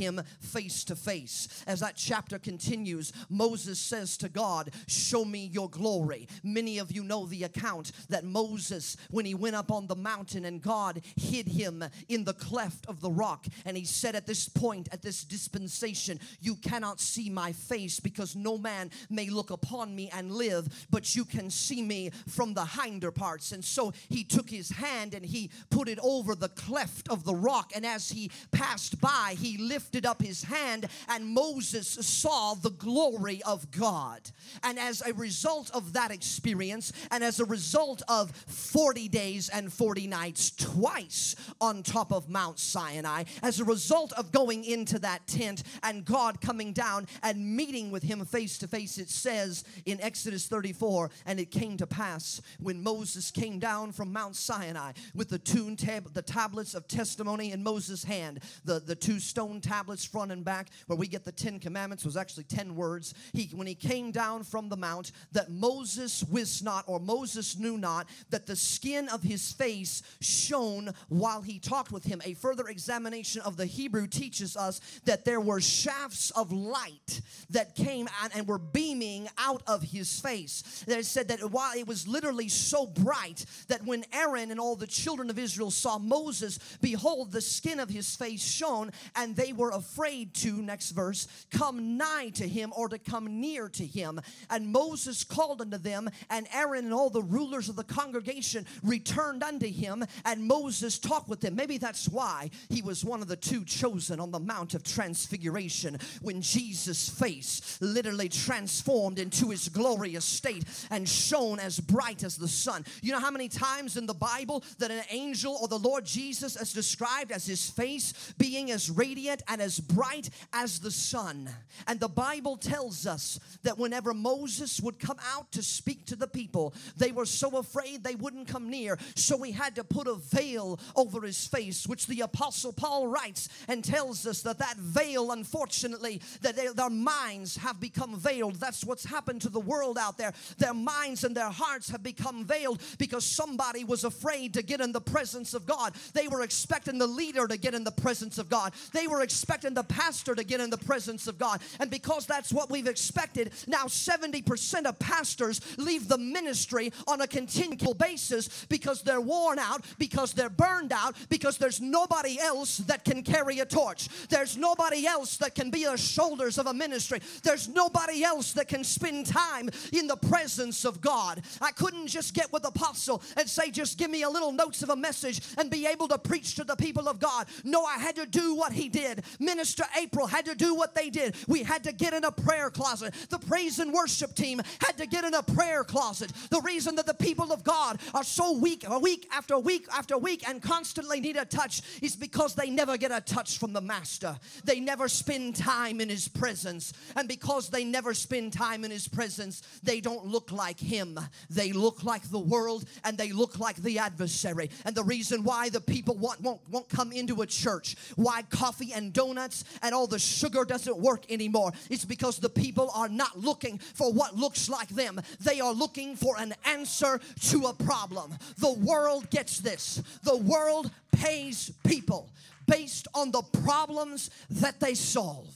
face to face. As that chapter continues, Moses says to God, show me your glory. Many of you know the account that Moses, when he went up on the mountain and God hid him in the cleft of the rock, and he said, at this point, at this dispensation, you cannot see my face, because no man may look upon me and live, but you can see me from the hinder parts. And so he took his hand and he put it over the cleft of the rock, and as he passed by, he lifted up his hand, and Moses saw the glory of God. And as a result of that experience, and as a result of forty days and forty nights twice on top of Mount Sinai, as a result of going into that tent and God coming down and meeting with him face to face, it says in Exodus thirty-four, and it came to pass when Moses came down from Mount Sinai with the two tab- the tablets of testimony in Moses' hand, the, the two stone tablets front and back, where we get the Ten Commandments, was actually ten words. He, when he came down from the mount, that Moses wist not, or Moses knew not, that the skin of his face shone while he talked with him. A further examination of the Hebrew teaches us that there were shafts of light that came and, and were beaming out of his face. It said that while it was literally so bright that when Aaron and all the children of Israel saw Moses, behold, the skin of his face shone, and they were afraid to, next verse, come nigh to him, or to come near to him. And Moses called unto them, and Aaron and all the rulers of the congregation returned unto him, and Moses talked with them. Maybe that's why he was one of the two chosen on the Mount of Transfiguration, when Jesus' face literally transformed into his glorious state and shone as bright as the sun. You know how many times in the Bible that an angel or the Lord Jesus is described as his face being as radiant and as bright as the sun? And the Bible tells us that whenever Moses would come out to speak to the people, they were so afraid they wouldn't come near, so he had to put a veil over his face, which the Apostle Paul writes and tells us that that veil, unfortunately, that they, their minds have become veiled. That's what's happened to the world out there. Their minds and their hearts have become veiled because somebody was afraid to get in the presence of God. They were expecting the leader to get in the presence of God. They were expecting the pastor to get in the presence of God. And because that's what we've expected, now seventy percent of pastors leave the ministry on a continual basis because they're worn out, because they're burned out, because there's nobody else that can carry a torch. There's nobody else that can be the shoulders of a ministry. There's nobody else that can spend time in the presence of God. I couldn't just get with Apostle and say, just give me a little notes of a message and be able to preach to the people of God. No, I had to do what he did. Minister April had to do what they did. We had to get in a prayer closet. The praise and worship team had to get in a prayer closet. The reason that the people of God are so weak, week after week after week, and constantly need a touch is because they never get a touch from the Master. They never spend time in his presence. And because they never spend time in his presence, they don't look like him. They look like the world, and they look like the adversary. And the reason why the people want, won't, won't come into a church, why coffee and donuts and all the sugar doesn't work anymore, it's because the people are not looking for what looks like them. They are looking for an answer to a problem. The world gets this. The world pays people based on the problems that they solve.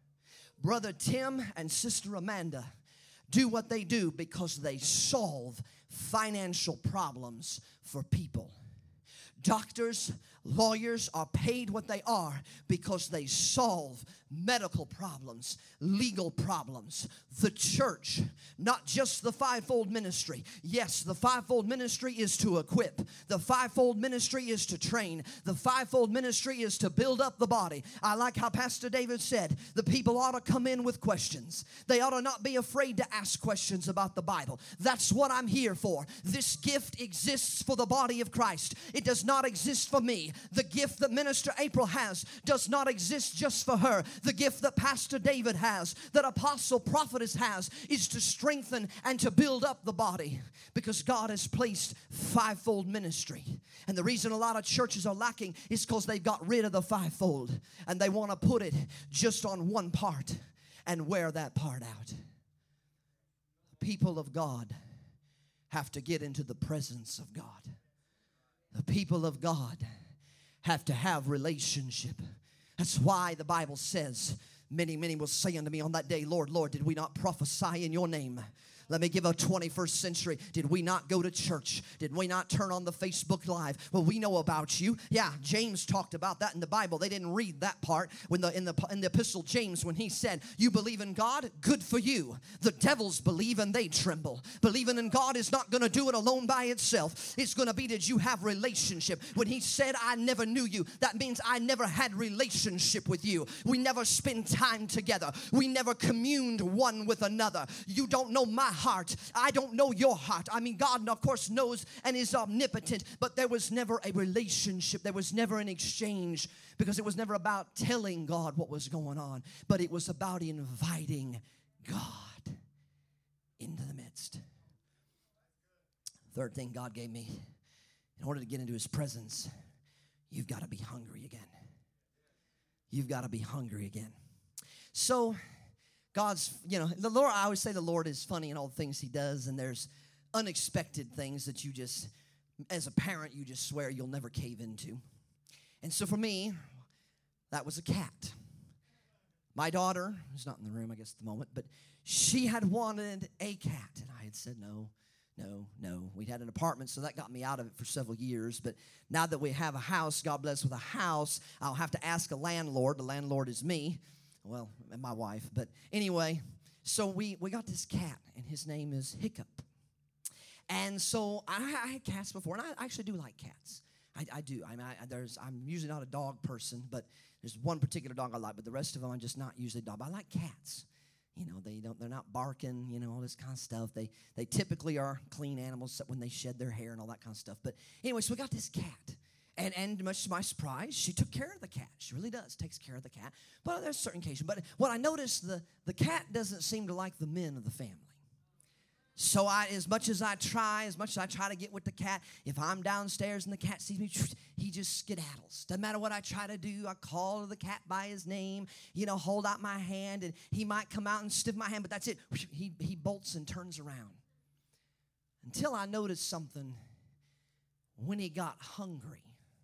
Brother Tim and Sister Amanda do what they do because they solve financial problems for people. Doctors, lawyers are paid what they are because they solve medical problems, legal problems. The church, not just the fivefold ministry. Yes, the fivefold ministry is to equip. The fivefold ministry is to train. The fivefold ministry is to build up the body. I like how Pastor David said, the people ought to come in with questions. They ought to not be afraid to ask questions about the Bible. That's what I'm here for. This gift exists for the body of Christ. It does not exist for me. The gift that Minister April has does not exist just for her. The gift that Pastor David has, that Apostle Prophetess has, is to strengthen and to build up the body, because God has placed fivefold ministry. And the reason a lot of churches are lacking is because they've got rid of the fivefold and they want to put it just on one part and wear that part out. People of God have to get into the presence of God. The people of God have to have relationship. That's why the Bible says, many, many will say unto me on that day, Lord, Lord, did we not prophesy in your name? Let me give a twenty-first century. Did we not go to church? Did we not turn on the Facebook Live? Well, we know about you. Yeah, James talked about that in the Bible. They didn't read that part when the in the in the epistle James when he said, you believe in God? Good for you. The devils believe and they tremble. Believing in God is not going to do it alone by itself. It's going to be, did you have relationship? When he said, I never knew you, that means I never had relationship with you. We never spent time together. We never communed one with another. You don't know my heart. I don't know your heart. I mean, God, of course, knows and is omnipotent, but there was never a relationship. There was never an exchange, because it was never about telling God what was going on, but it was about inviting God into the midst. Third thing God gave me, in order to get into his presence, you've got to be hungry again. You've got to be hungry again. So, God's, you know, the Lord, I always say the Lord is funny in all the things he does, and there's unexpected things that you just, as a parent, you just swear you'll never cave into. And so for me, that was a cat. My daughter, who's not in the room, I guess, at the moment, but she had wanted a cat, and I had said no, no, no. We'd had an apartment, so that got me out of it for several years, but now that we have a house, God bless with a house, I'll have to ask a landlord. The landlord is me. Well, and my wife. But anyway, so we, we got this cat, and his name is Hiccup. And so I, I had cats before, and I actually do like cats. I, I do. I mean, I, there's, I'm usually not a dog person, but there's one particular dog I like, but the rest of them I'm just not usually a dog. But I like cats. You know, they don't, they're not barking, you know, all this kind of stuff. They, they typically are clean animals except when they shed their hair and all that kind of stuff. But anyway, so we got this cat. And, and much to my surprise, she took care of the cat. She really does, takes care of the cat. But there's certain occasions. But what I noticed, the, the cat doesn't seem to like the men of the family. So I, as much as I try, as much as I try to get with the cat, if I'm downstairs and the cat sees me, he just skedaddles. Doesn't matter what I try to do. I call the cat by his name, you know, hold out my hand, and he might come out and stiff my hand, but that's it. He, he bolts and turns around. Until I noticed something. When he got hungry,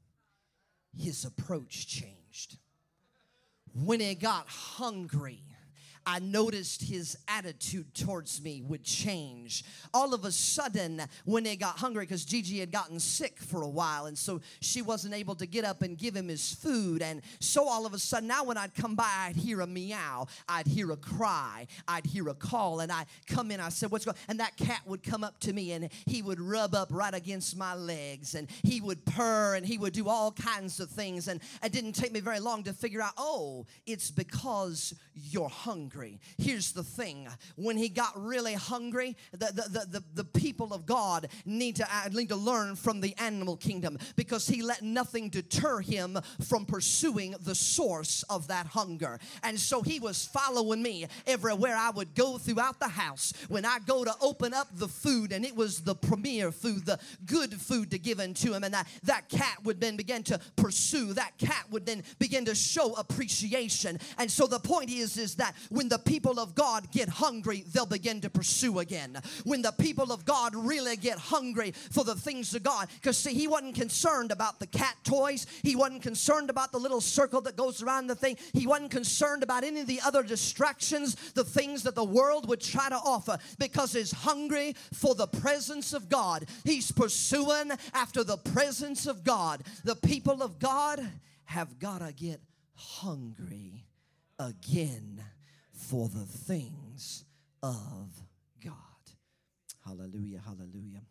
his approach changed. When he got hungry, I noticed his attitude towards me would change. All of a sudden, when he got hungry, because Gigi had gotten sick for a while, and so she wasn't able to get up and give him his food, and so all of a sudden, now when I'd come by, I'd hear a meow, I'd hear a cry, I'd hear a call, and I'd come in, I said, what's going on? And that cat would come up to me, and he would rub up right against my legs, and he would purr, and he would do all kinds of things, and it didn't take me very long to figure out, oh, it's because you're hungry. Here's the thing. When he got really hungry, the, the, the, the people of God need to, uh, need to learn from the animal kingdom, because he let nothing deter him from pursuing the source of that hunger. And so he was following me everywhere I would go throughout the house. When I go to open up the food, and it was the premier food, the good food to give unto him, and that, that cat would then begin to pursue. That cat would then begin to show appreciation. And so the point is, is that when the people of God get hungry, they'll begin to pursue again. When the people of God really get hungry for the things of God, because see, he wasn't concerned about the cat toys. He wasn't concerned about the little circle that goes around the thing. He wasn't concerned about any of the other distractions, the things that the world would try to offer, because he's hungry for the presence of God. He's pursuing after the presence of God. The people of God have got to get hungry again for the things of God. Hallelujah, hallelujah.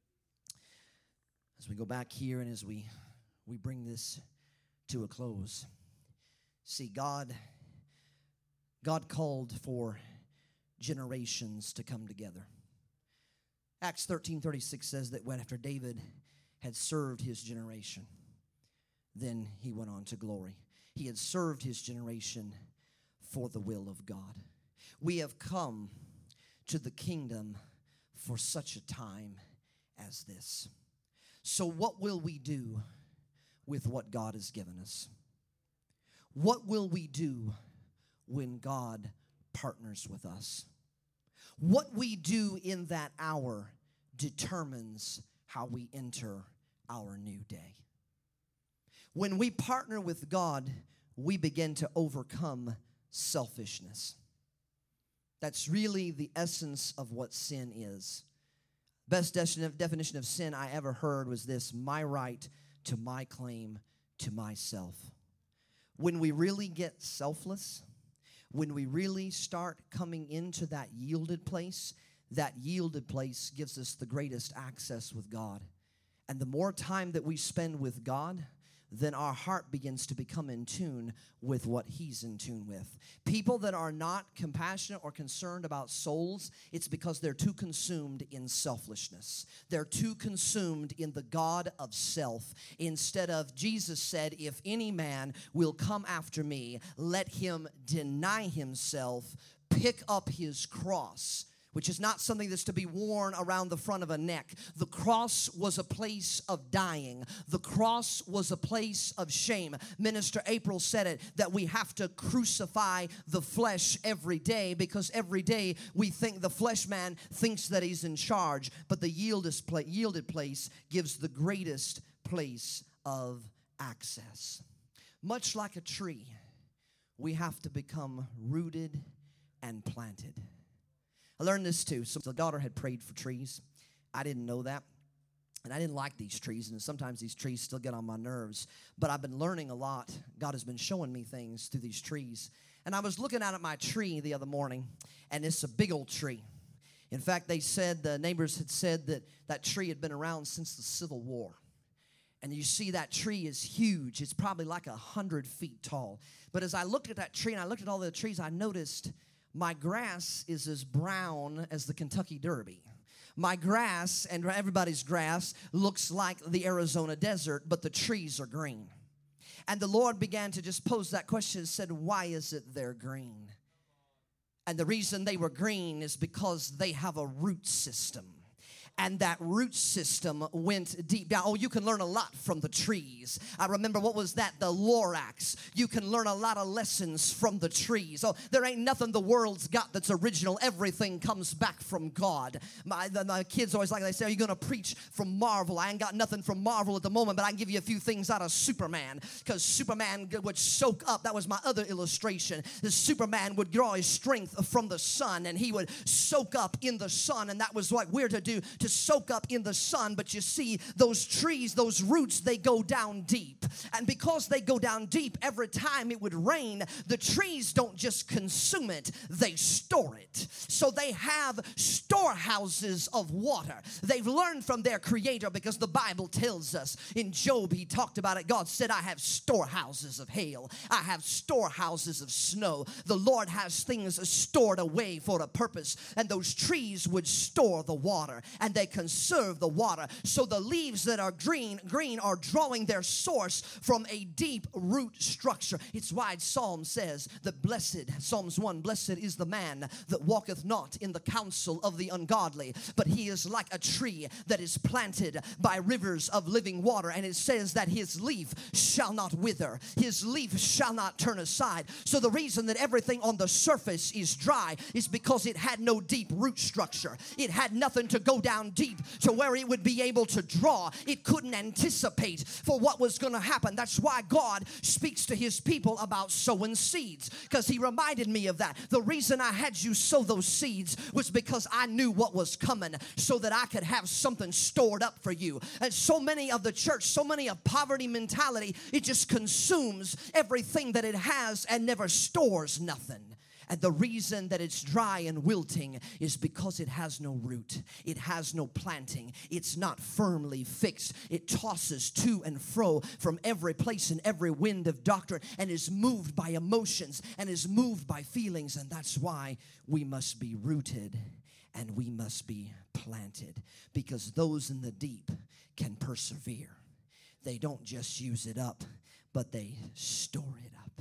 As we go back here, and as we, we bring this to a close, see, God, God called for generations to come together. Acts thirteen thirty-six says that when after David had served his generation, then he went on to glory. He had served his generation for the will of God. We have come to the kingdom for such a time as this. So what will we do with what God has given us? What will we do when God partners with us? What we do in that hour determines how we enter our new day. When we partner with God, we begin to overcome selfishness. That's really the essence of what sin is. Best definition of sin I ever heard was this: my right to my claim to myself. When we really get selfless, when we really start coming into that yielded place, that yielded place gives us the greatest access with God. And the more time that we spend with God, then our heart begins to become in tune with what He's in tune with. People that are not compassionate or concerned about souls, it's because they're too consumed in selfishness. They're too consumed in the God of self. Instead of, Jesus said, if any man will come after me, let him deny himself, pick up his cross, which is not something that's to be worn around the front of a neck. The cross was a place of dying. The cross was a place of shame. Minister April said it, that we have to crucify the flesh every day, because every day we think the flesh man thinks that he's in charge, but the yielded place gives the greatest place of access. Much like a tree, we have to become rooted and planted. I learned this too. So the daughter had prayed for trees. I didn't know that. And I didn't like these trees. And sometimes these trees still get on my nerves. But I've been learning a lot. God has been showing me things through these trees. And I was looking out at my tree the other morning. And it's a big old tree. In fact, they said, the neighbors had said that that tree had been around since the Civil War. And you see that tree is huge. It's probably like a hundred feet tall. But as I looked at that tree and I looked at all the trees, I noticed my grass is as brown as the Kentucky Derby. My grass, and everybody's grass, looks like the Arizona desert, but the trees are green. And the Lord began to just pose that question and said, why is it they're green? And the reason they were green is because they have a root system. And that root system went deep down. Oh, you can learn a lot from the trees. I remember, what was that? The Lorax. You can learn a lot of lessons from the trees. Oh, there ain't nothing the world's got that's original. Everything comes back from God. My, the, my kids always like, they say, are you going to preach from Marvel? I ain't got nothing from Marvel at the moment, but I can give you a few things out of Superman. Because Superman would soak up. That was my other illustration. The Superman would draw his strength from the sun, and he would soak up in the sun. And that was what we're to do, to soak up in the sun. But you see, those trees, those roots, they go down deep. And because they go down deep, every time it would rain, the trees don't just consume it, they store it. So they have storehouses of water. They've learned from their creator, because the Bible tells us in Job, he talked about it. God said, I have storehouses of hail. I have storehouses of snow. The Lord has things stored away for a purpose. And those trees would store the water, and they conserve the water. So the leaves that are green, green are drawing their source from a deep root structure. It's why Psalm says that blessed, Psalms one, blessed is the man that walketh not in the counsel of the ungodly, but he is like a tree that is planted by rivers of living water. And it says that his leaf shall not wither, his leaf shall not turn aside. So the reason that everything on the surface is dry is because it had no deep root structure. It had nothing to go down deep to where it would be able to draw. It couldn't anticipate for what was going to happen. That's why God speaks to his people about sowing seeds, because he reminded me of that. The reason I had you sow those seeds was because I knew what was coming, so that I could have something stored up for you. And so many of the church, so many of poverty mentality, it just consumes everything that it has and never stores nothing. And the reason that it's dry and wilting is because it has no root. It has no planting. It's not firmly fixed. It tosses to and fro from every place and every wind of doctrine, and is moved by emotions and is moved by feelings. And that's why we must be rooted and we must be planted, because those in the deep can persevere. They don't just use it up, but they store it up.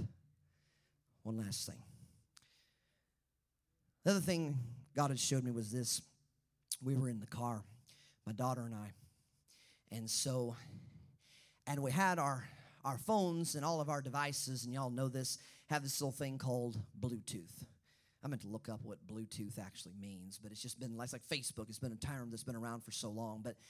One last thing. The other thing God had showed me was this. We were in the car, my daughter and I. And so, and we had our, our phones and all of our devices, and y'all know this, have this little thing called Bluetooth. I meant to look up what Bluetooth actually means, but it's just been, it's like Facebook. It's been a term that's been around for so long. But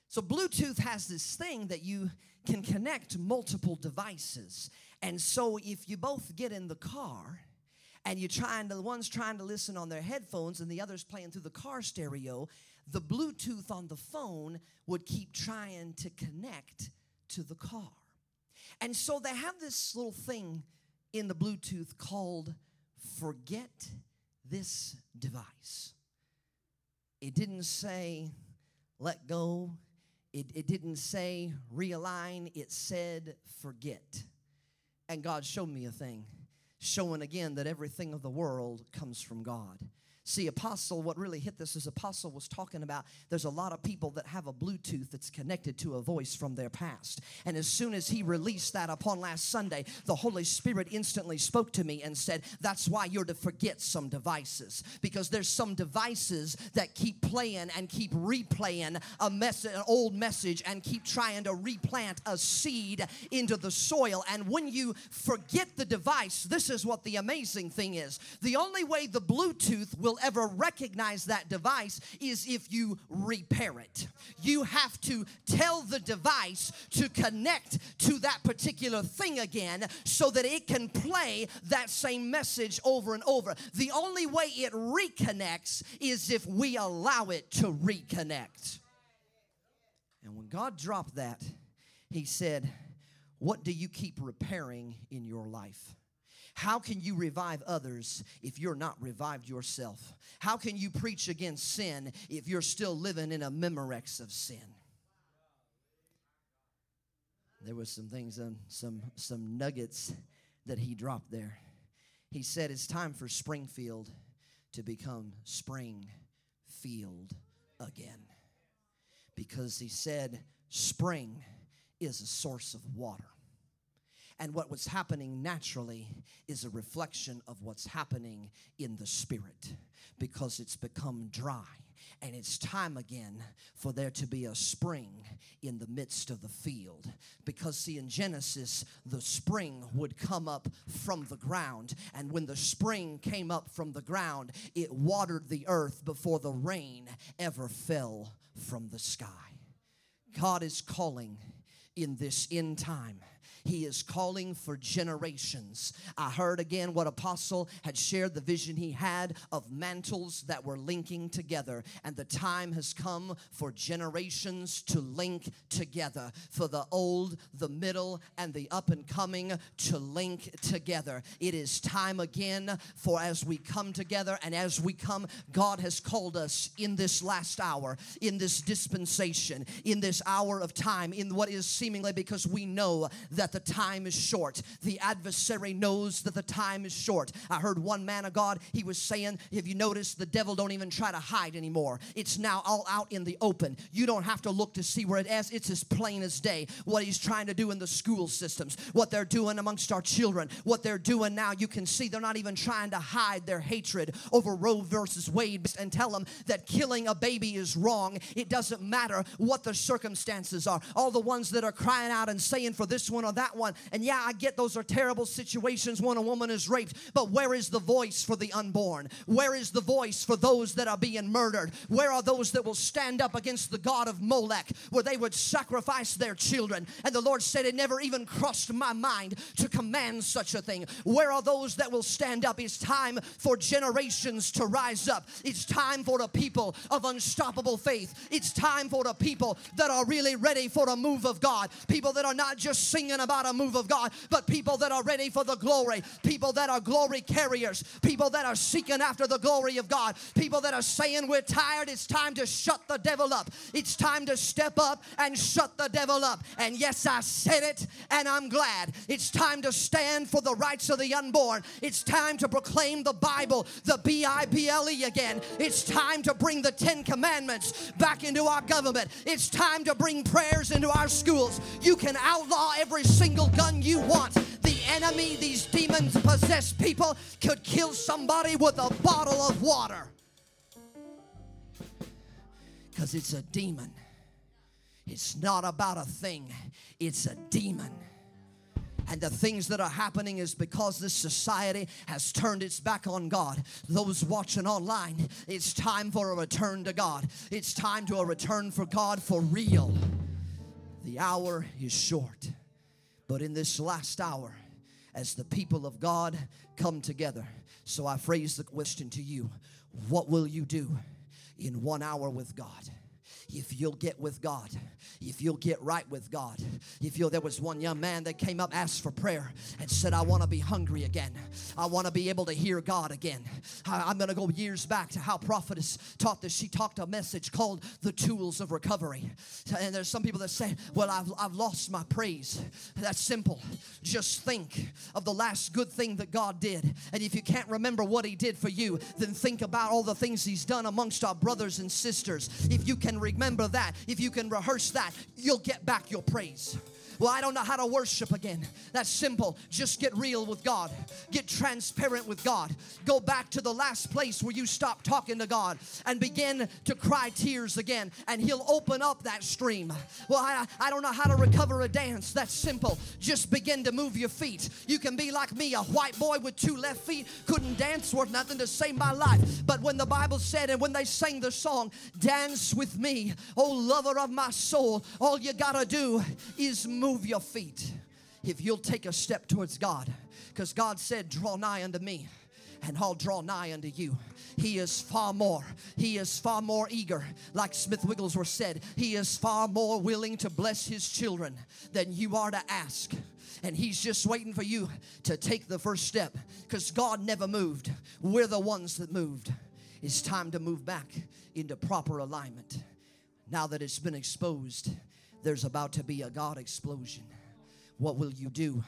So Bluetooth has this thing that you can connect multiple devices. And so if you both get in the car and you're trying to, the one's trying to listen on their headphones and the other's playing through the car stereo, the Bluetooth on the phone would keep trying to connect to the car. And so they have this little thing in the Bluetooth called forget this device. It didn't say let go. It, it didn't say realign. It said forget. And God showed me a thing, showing again that everything of the world comes from God. See, Apostle, what really hit this is Apostle was talking about there's a lot of people that have a Bluetooth that's connected to a voice from their past. And as soon as he released that upon last Sunday, the Holy Spirit instantly spoke to me and said, that's why you're to forget some devices. Because there's some devices that keep playing and keep replaying a message, an old message, and keep trying to replant a seed into the soil. And when you forget the device, this is what the amazing thing is. The only way the Bluetooth will ever recognize that device is if you repair it. You have to tell the device to connect to that particular thing again so that it can play that same message over and over. The only way it reconnects is if we allow it to reconnect. And when God dropped that, he said, what do you keep repairing in your life? How can you revive others if you're not revived yourself? How can you preach against sin if you're still living in a memorex of sin? There was some things, um, some, some nuggets that he dropped there. He said it's time for Springfield to become Springfield again. Because he said spring is a source of water. And what was happening naturally is a reflection of what's happening in the spirit, because it's become dry. And it's time again for there to be a spring in the midst of the field. Because, see, in Genesis, the spring would come up from the ground. And when the spring came up from the ground, it watered the earth before the rain ever fell from the sky. God is calling in this end time. He is calling for generations. I heard again what Apostle had shared, the vision he had of mantles that were linking together. And the time has come for generations to link together. For the old, the middle, and the up and coming to link together. It is time again for as we come together and as we come, God has called us in this last hour, in this dispensation, in this hour of time, in what is seemingly, because we know that the time is short. The adversary knows that the time is short. I heard one man of God, he was saying, if you notice, the devil don't even try to hide anymore. It's now all out in the open. You don't have to look to see where it is. It's as plain as day. What he's trying to do in the school systems, what they're doing amongst our children, what they're doing now, you can see they're not even trying to hide their hatred over Roe versus Wade and tell them that killing a baby is wrong. It doesn't matter what the circumstances are. All the ones that are crying out and saying for this one or that one, and yeah, I get those are terrible situations when a woman is raped, but where is the voice for the unborn? Where is the voice for those that are being murdered? Where are those that will stand up against the god of Molech, where they would sacrifice their children? And the Lord said, it never even crossed my mind to command such a thing. Where are those that will stand up? It's time for generations to rise up. It's time for the people of unstoppable faith. It's time for the people that are really ready for a move of God. People that are not just singing about a move of God, but people that are ready for the glory, people that are glory carriers, people that are seeking after the glory of God, people that are saying we're tired, it's time to shut the devil up. It's time to step up and shut the devil up. And yes, I said it, and I'm glad. It's time to stand for the rights of the unborn. It's time to proclaim the Bible, the B I B L E again. It's time to bring the Ten Commandments back into our government. It's time to bring prayers into our schools. You can outlaw every single gun you want. The enemy, these demon-possessed people, could kill somebody with a bottle of water. Because it's a demon. It's not about a thing. It's a demon. And the things that are happening is because this society has turned its back on God. Those watching online, it's time for a return to God. It's time to a return for God for real. The hour is short. But in this last hour, as the people of God come together, so I phrase the question to you, what will you do in one hour with God? If you'll get with God, if you'll get right with God, if you'll, there was one young man that came up, asked for prayer, and said, I want to be hungry again. I want to be able to hear God again. I, I'm going to go years back to how prophetess taught this. She talked a message called The Tools of Recovery. And there's some people that say, well, I've, I've lost my praise. That's simple. Just think of the last good thing that God did. And if you can't remember what He did for you, then think about all the things He's done amongst our brothers and sisters. If you can remember that, if you can rehearse that, you'll get back your praise. Well, I don't know how to worship again. That's simple. Just get real with God. Get transparent with God. Go back to the last place where you stopped talking to God and begin to cry tears again, and He'll open up that stream. Well, I, I don't know how to recover a dance. That's simple. Just begin to move your feet. You can be like me, a white boy with two left feet, couldn't dance worth nothing to save my life. But when the Bible said, and when they sang the song, dance with me, oh lover of my soul, all you gotta do is move Move your feet. If you'll take a step towards God, because God said, draw nigh unto me, and I'll draw nigh unto you. He is far more. He is far more eager. Like Smith Wigglesworth said, He is far more willing to bless His children than you are to ask. And He's just waiting for you to take the first step, because God never moved. We're the ones that moved. It's time to move back into proper alignment. Now that it's been exposed, there's about to be a God explosion. What will you do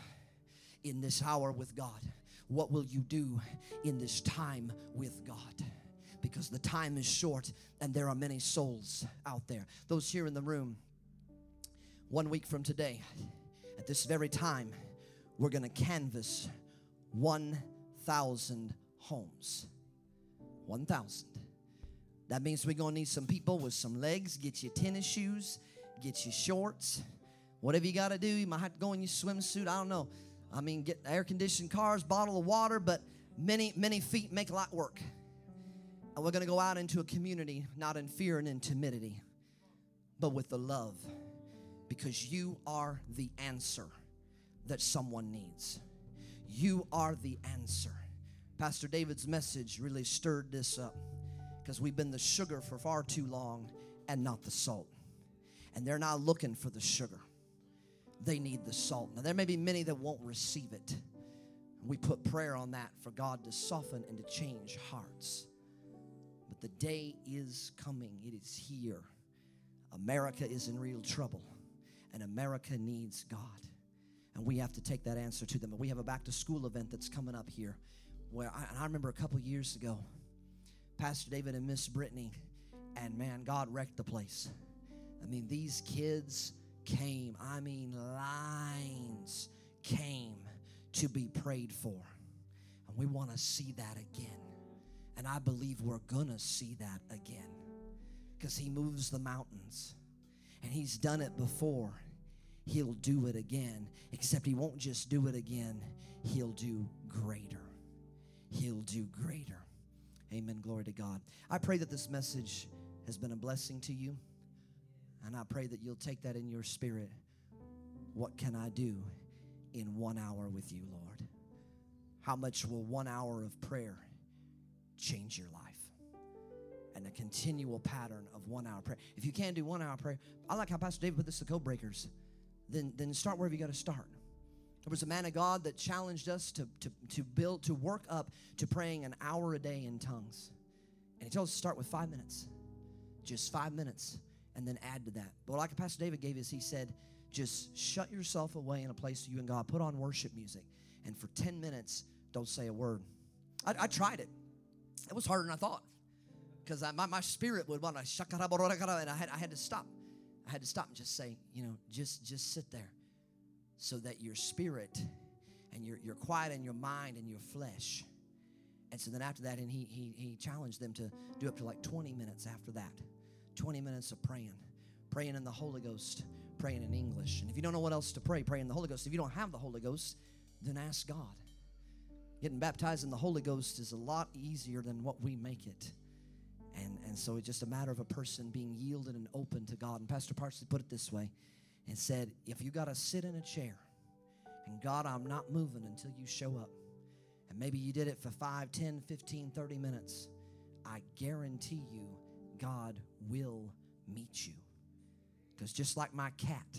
in this hour with God? What will you do in this time with God? Because the time is short and there are many souls out there. Those here in the room, one week from today, at this very time, we're going to canvass one thousand homes. one thousand. That means we're going to need some people with some legs. Get your tennis shoes. Get your shorts, whatever you got to do. You might have to go in your swimsuit. I don't know. I mean, get air-conditioned cars, bottle of water, but many, many feet make a lot work. And we're going to go out into a community, not in fear and in timidity, but with the love, because you are the answer that someone needs. You are the answer. Pastor David's message really stirred this up, because we've been the sugar for far too long and not the salt. And they're not looking for the sugar. They need the salt. Now, there may be many that won't receive it. We put prayer on that for God to soften and to change hearts. But the day is coming. It is here. America is in real trouble. And America needs God. And we have to take that answer to them. And we have a back-to-school event that's coming up here. Where I, and I remember a couple years ago, Pastor David and Miss Brittany, and man, God wrecked the place. I mean, these kids came, I mean, lines came to be prayed for. And we want to see that again. And I believe we're going to see that again, because He moves the mountains. And He's done it before. He'll do it again, except He won't just do it again. He'll do greater. He'll do greater. Amen. Glory to God. I pray that this message has been a blessing to you. And I pray that you'll take that in your spirit. What can I do in one hour with you, Lord? How much will one hour of prayer change your life? And a continual pattern of one hour prayer. If you can't do one hour prayer, I like how Pastor David put this to code breakers. Then, then start wherever you got to start. There was a man of God that challenged us to, to, to build, to work up to praying an hour a day in tongues. And he told us to start with five minutes. Just five minutes. And then add to that. But like Pastor David gave us, he said, just shut yourself away in a place you and God. Put on worship music. And for ten minutes, don't say a word. I, I tried it. It was harder than I thought. Because my, my spirit would want to, and I had, I had to stop. I had to stop and just say, you know, just, just sit there. So that your spirit and you're, you're quiet in your mind and your flesh. And so then after that, and he, he, he challenged them to do up to like twenty minutes after that. twenty minutes of praying. Praying in the Holy Ghost. praying in English. And if you don't know what else to pray, pray in the Holy Ghost. If you don't have the Holy Ghost, then ask God. Getting baptized in the Holy Ghost is a lot easier than what we make it. And, and so it's just a matter of a person being yielded and open to God. And Pastor Parsley put it this way and said, if you got to sit in a chair and God, I'm not moving until you show up. And maybe you did it for five, ten, fifteen, thirty minutes. I guarantee you God will meet you. Because just like my cat,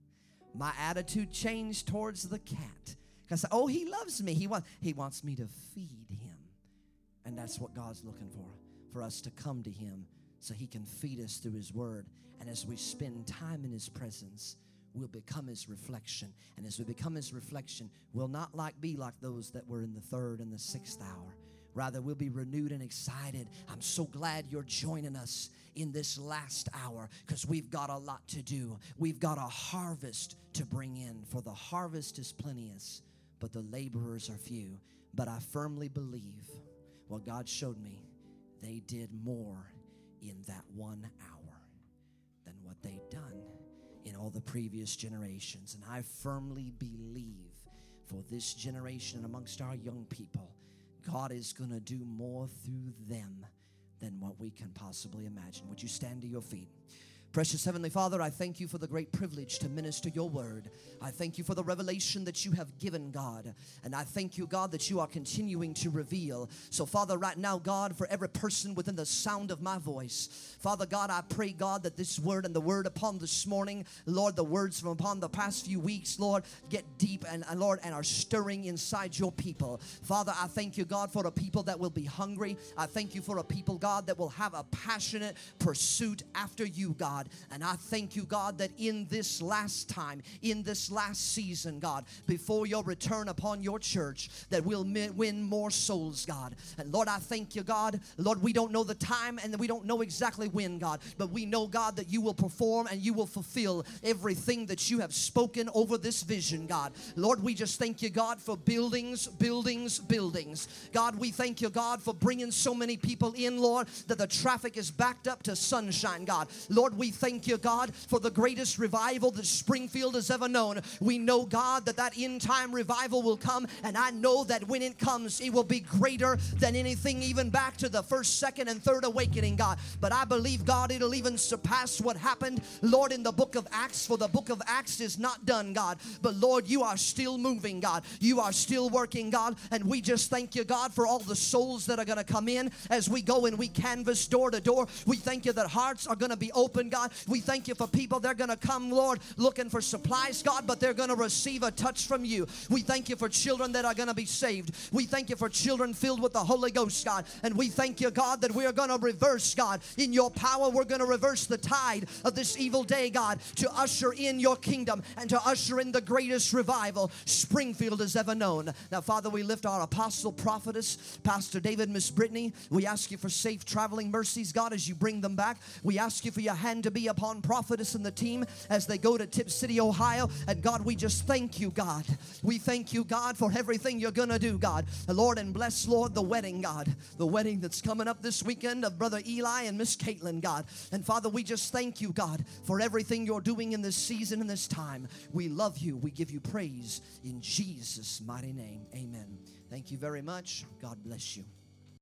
my attitude changed towards the cat. Because, oh, he loves me. He, wa- he wants me to feed him. And that's what God's looking for, for us to come to him so he can feed us through his word. And as we spend time in his presence, we'll become his reflection. And as we become his reflection, we'll not like be like those that were in the third and the sixth hour. Rather, we'll be renewed and excited. I'm so glad you're joining us in this last hour because we've got a lot to do. We've got a harvest to bring in, for the harvest is plenteous, but the laborers are few. But I firmly believe what God showed me, they did more in that one hour than what they'd done in all the previous generations. And I firmly believe for this generation and amongst our young people, God is going to do more through them than what we can possibly imagine. Would you stand to your feet? Precious Heavenly Father, I thank you for the great privilege to minister your word. I thank you for the revelation that you have given, God. And I thank you, God, that you are continuing to reveal. So, Father, right now, God, for every person within the sound of my voice, Father God, I pray, God, that this word and the word upon this morning, Lord, the words from upon the past few weeks, Lord, get deep and, and Lord, and are stirring inside your people. Father, I thank you, God, for a people that will be hungry. I thank you for a people, God, that will have a passionate pursuit after you, God. And I thank you, God, that in this last time, in this last season, God, before your return upon your church, that we'll win more souls, God. And Lord, I thank you, God. Lord, we don't know the time and we don't know exactly when, God, but we know, God, that you will perform and you will fulfill everything that you have spoken over this vision, God. Lord, we just thank you, God, for buildings, buildings, buildings. God, we thank you, God, for bringing so many people in, Lord, that the traffic is backed up to sunshine, God. Lord, we thank you, God, for the greatest revival that Springfield has ever known. We know, God, that that end time revival will come, and I know that when it comes, it will be greater than anything even back to the first, second, and third awakening, God. But I believe, God, it'll even surpass what happened, Lord, in the book of Acts, for the book of Acts is not done, God. But Lord, you are still moving, God. You are still working, God, and we just thank you, God, for all the souls that are going to come in as we go and we canvass door to door. We thank you that hearts are going to be open, God. We thank you for people, they're going to come, Lord, looking for supplies, God, but they're going to receive a touch from you. We thank you for children that are going to be saved. We thank you for children filled with the Holy Ghost, God. And we thank you, God, that we are going to reverse, God, in your power, we're going to reverse the tide of this evil day, God, to usher in your kingdom and to usher in the greatest revival Springfield has ever known. Now, Father, we lift our apostle, prophetess, Pastor David, Miss Brittany. We ask you for safe traveling mercies, God, as you bring them back. We ask you for your hand to be upon prophetess and the team as they go to Tip City, Ohio. And God, we just thank you, God. We thank you, God, for everything you're going to do, God. Lord, and bless, Lord, the wedding, God. The wedding that's coming up this weekend of Brother Eli and Miss Caitlin, God. And Father, we just thank you, God, for everything you're doing in this season and this time. We love you. We give you praise in Jesus' mighty name. Amen. Thank you very much. God bless you.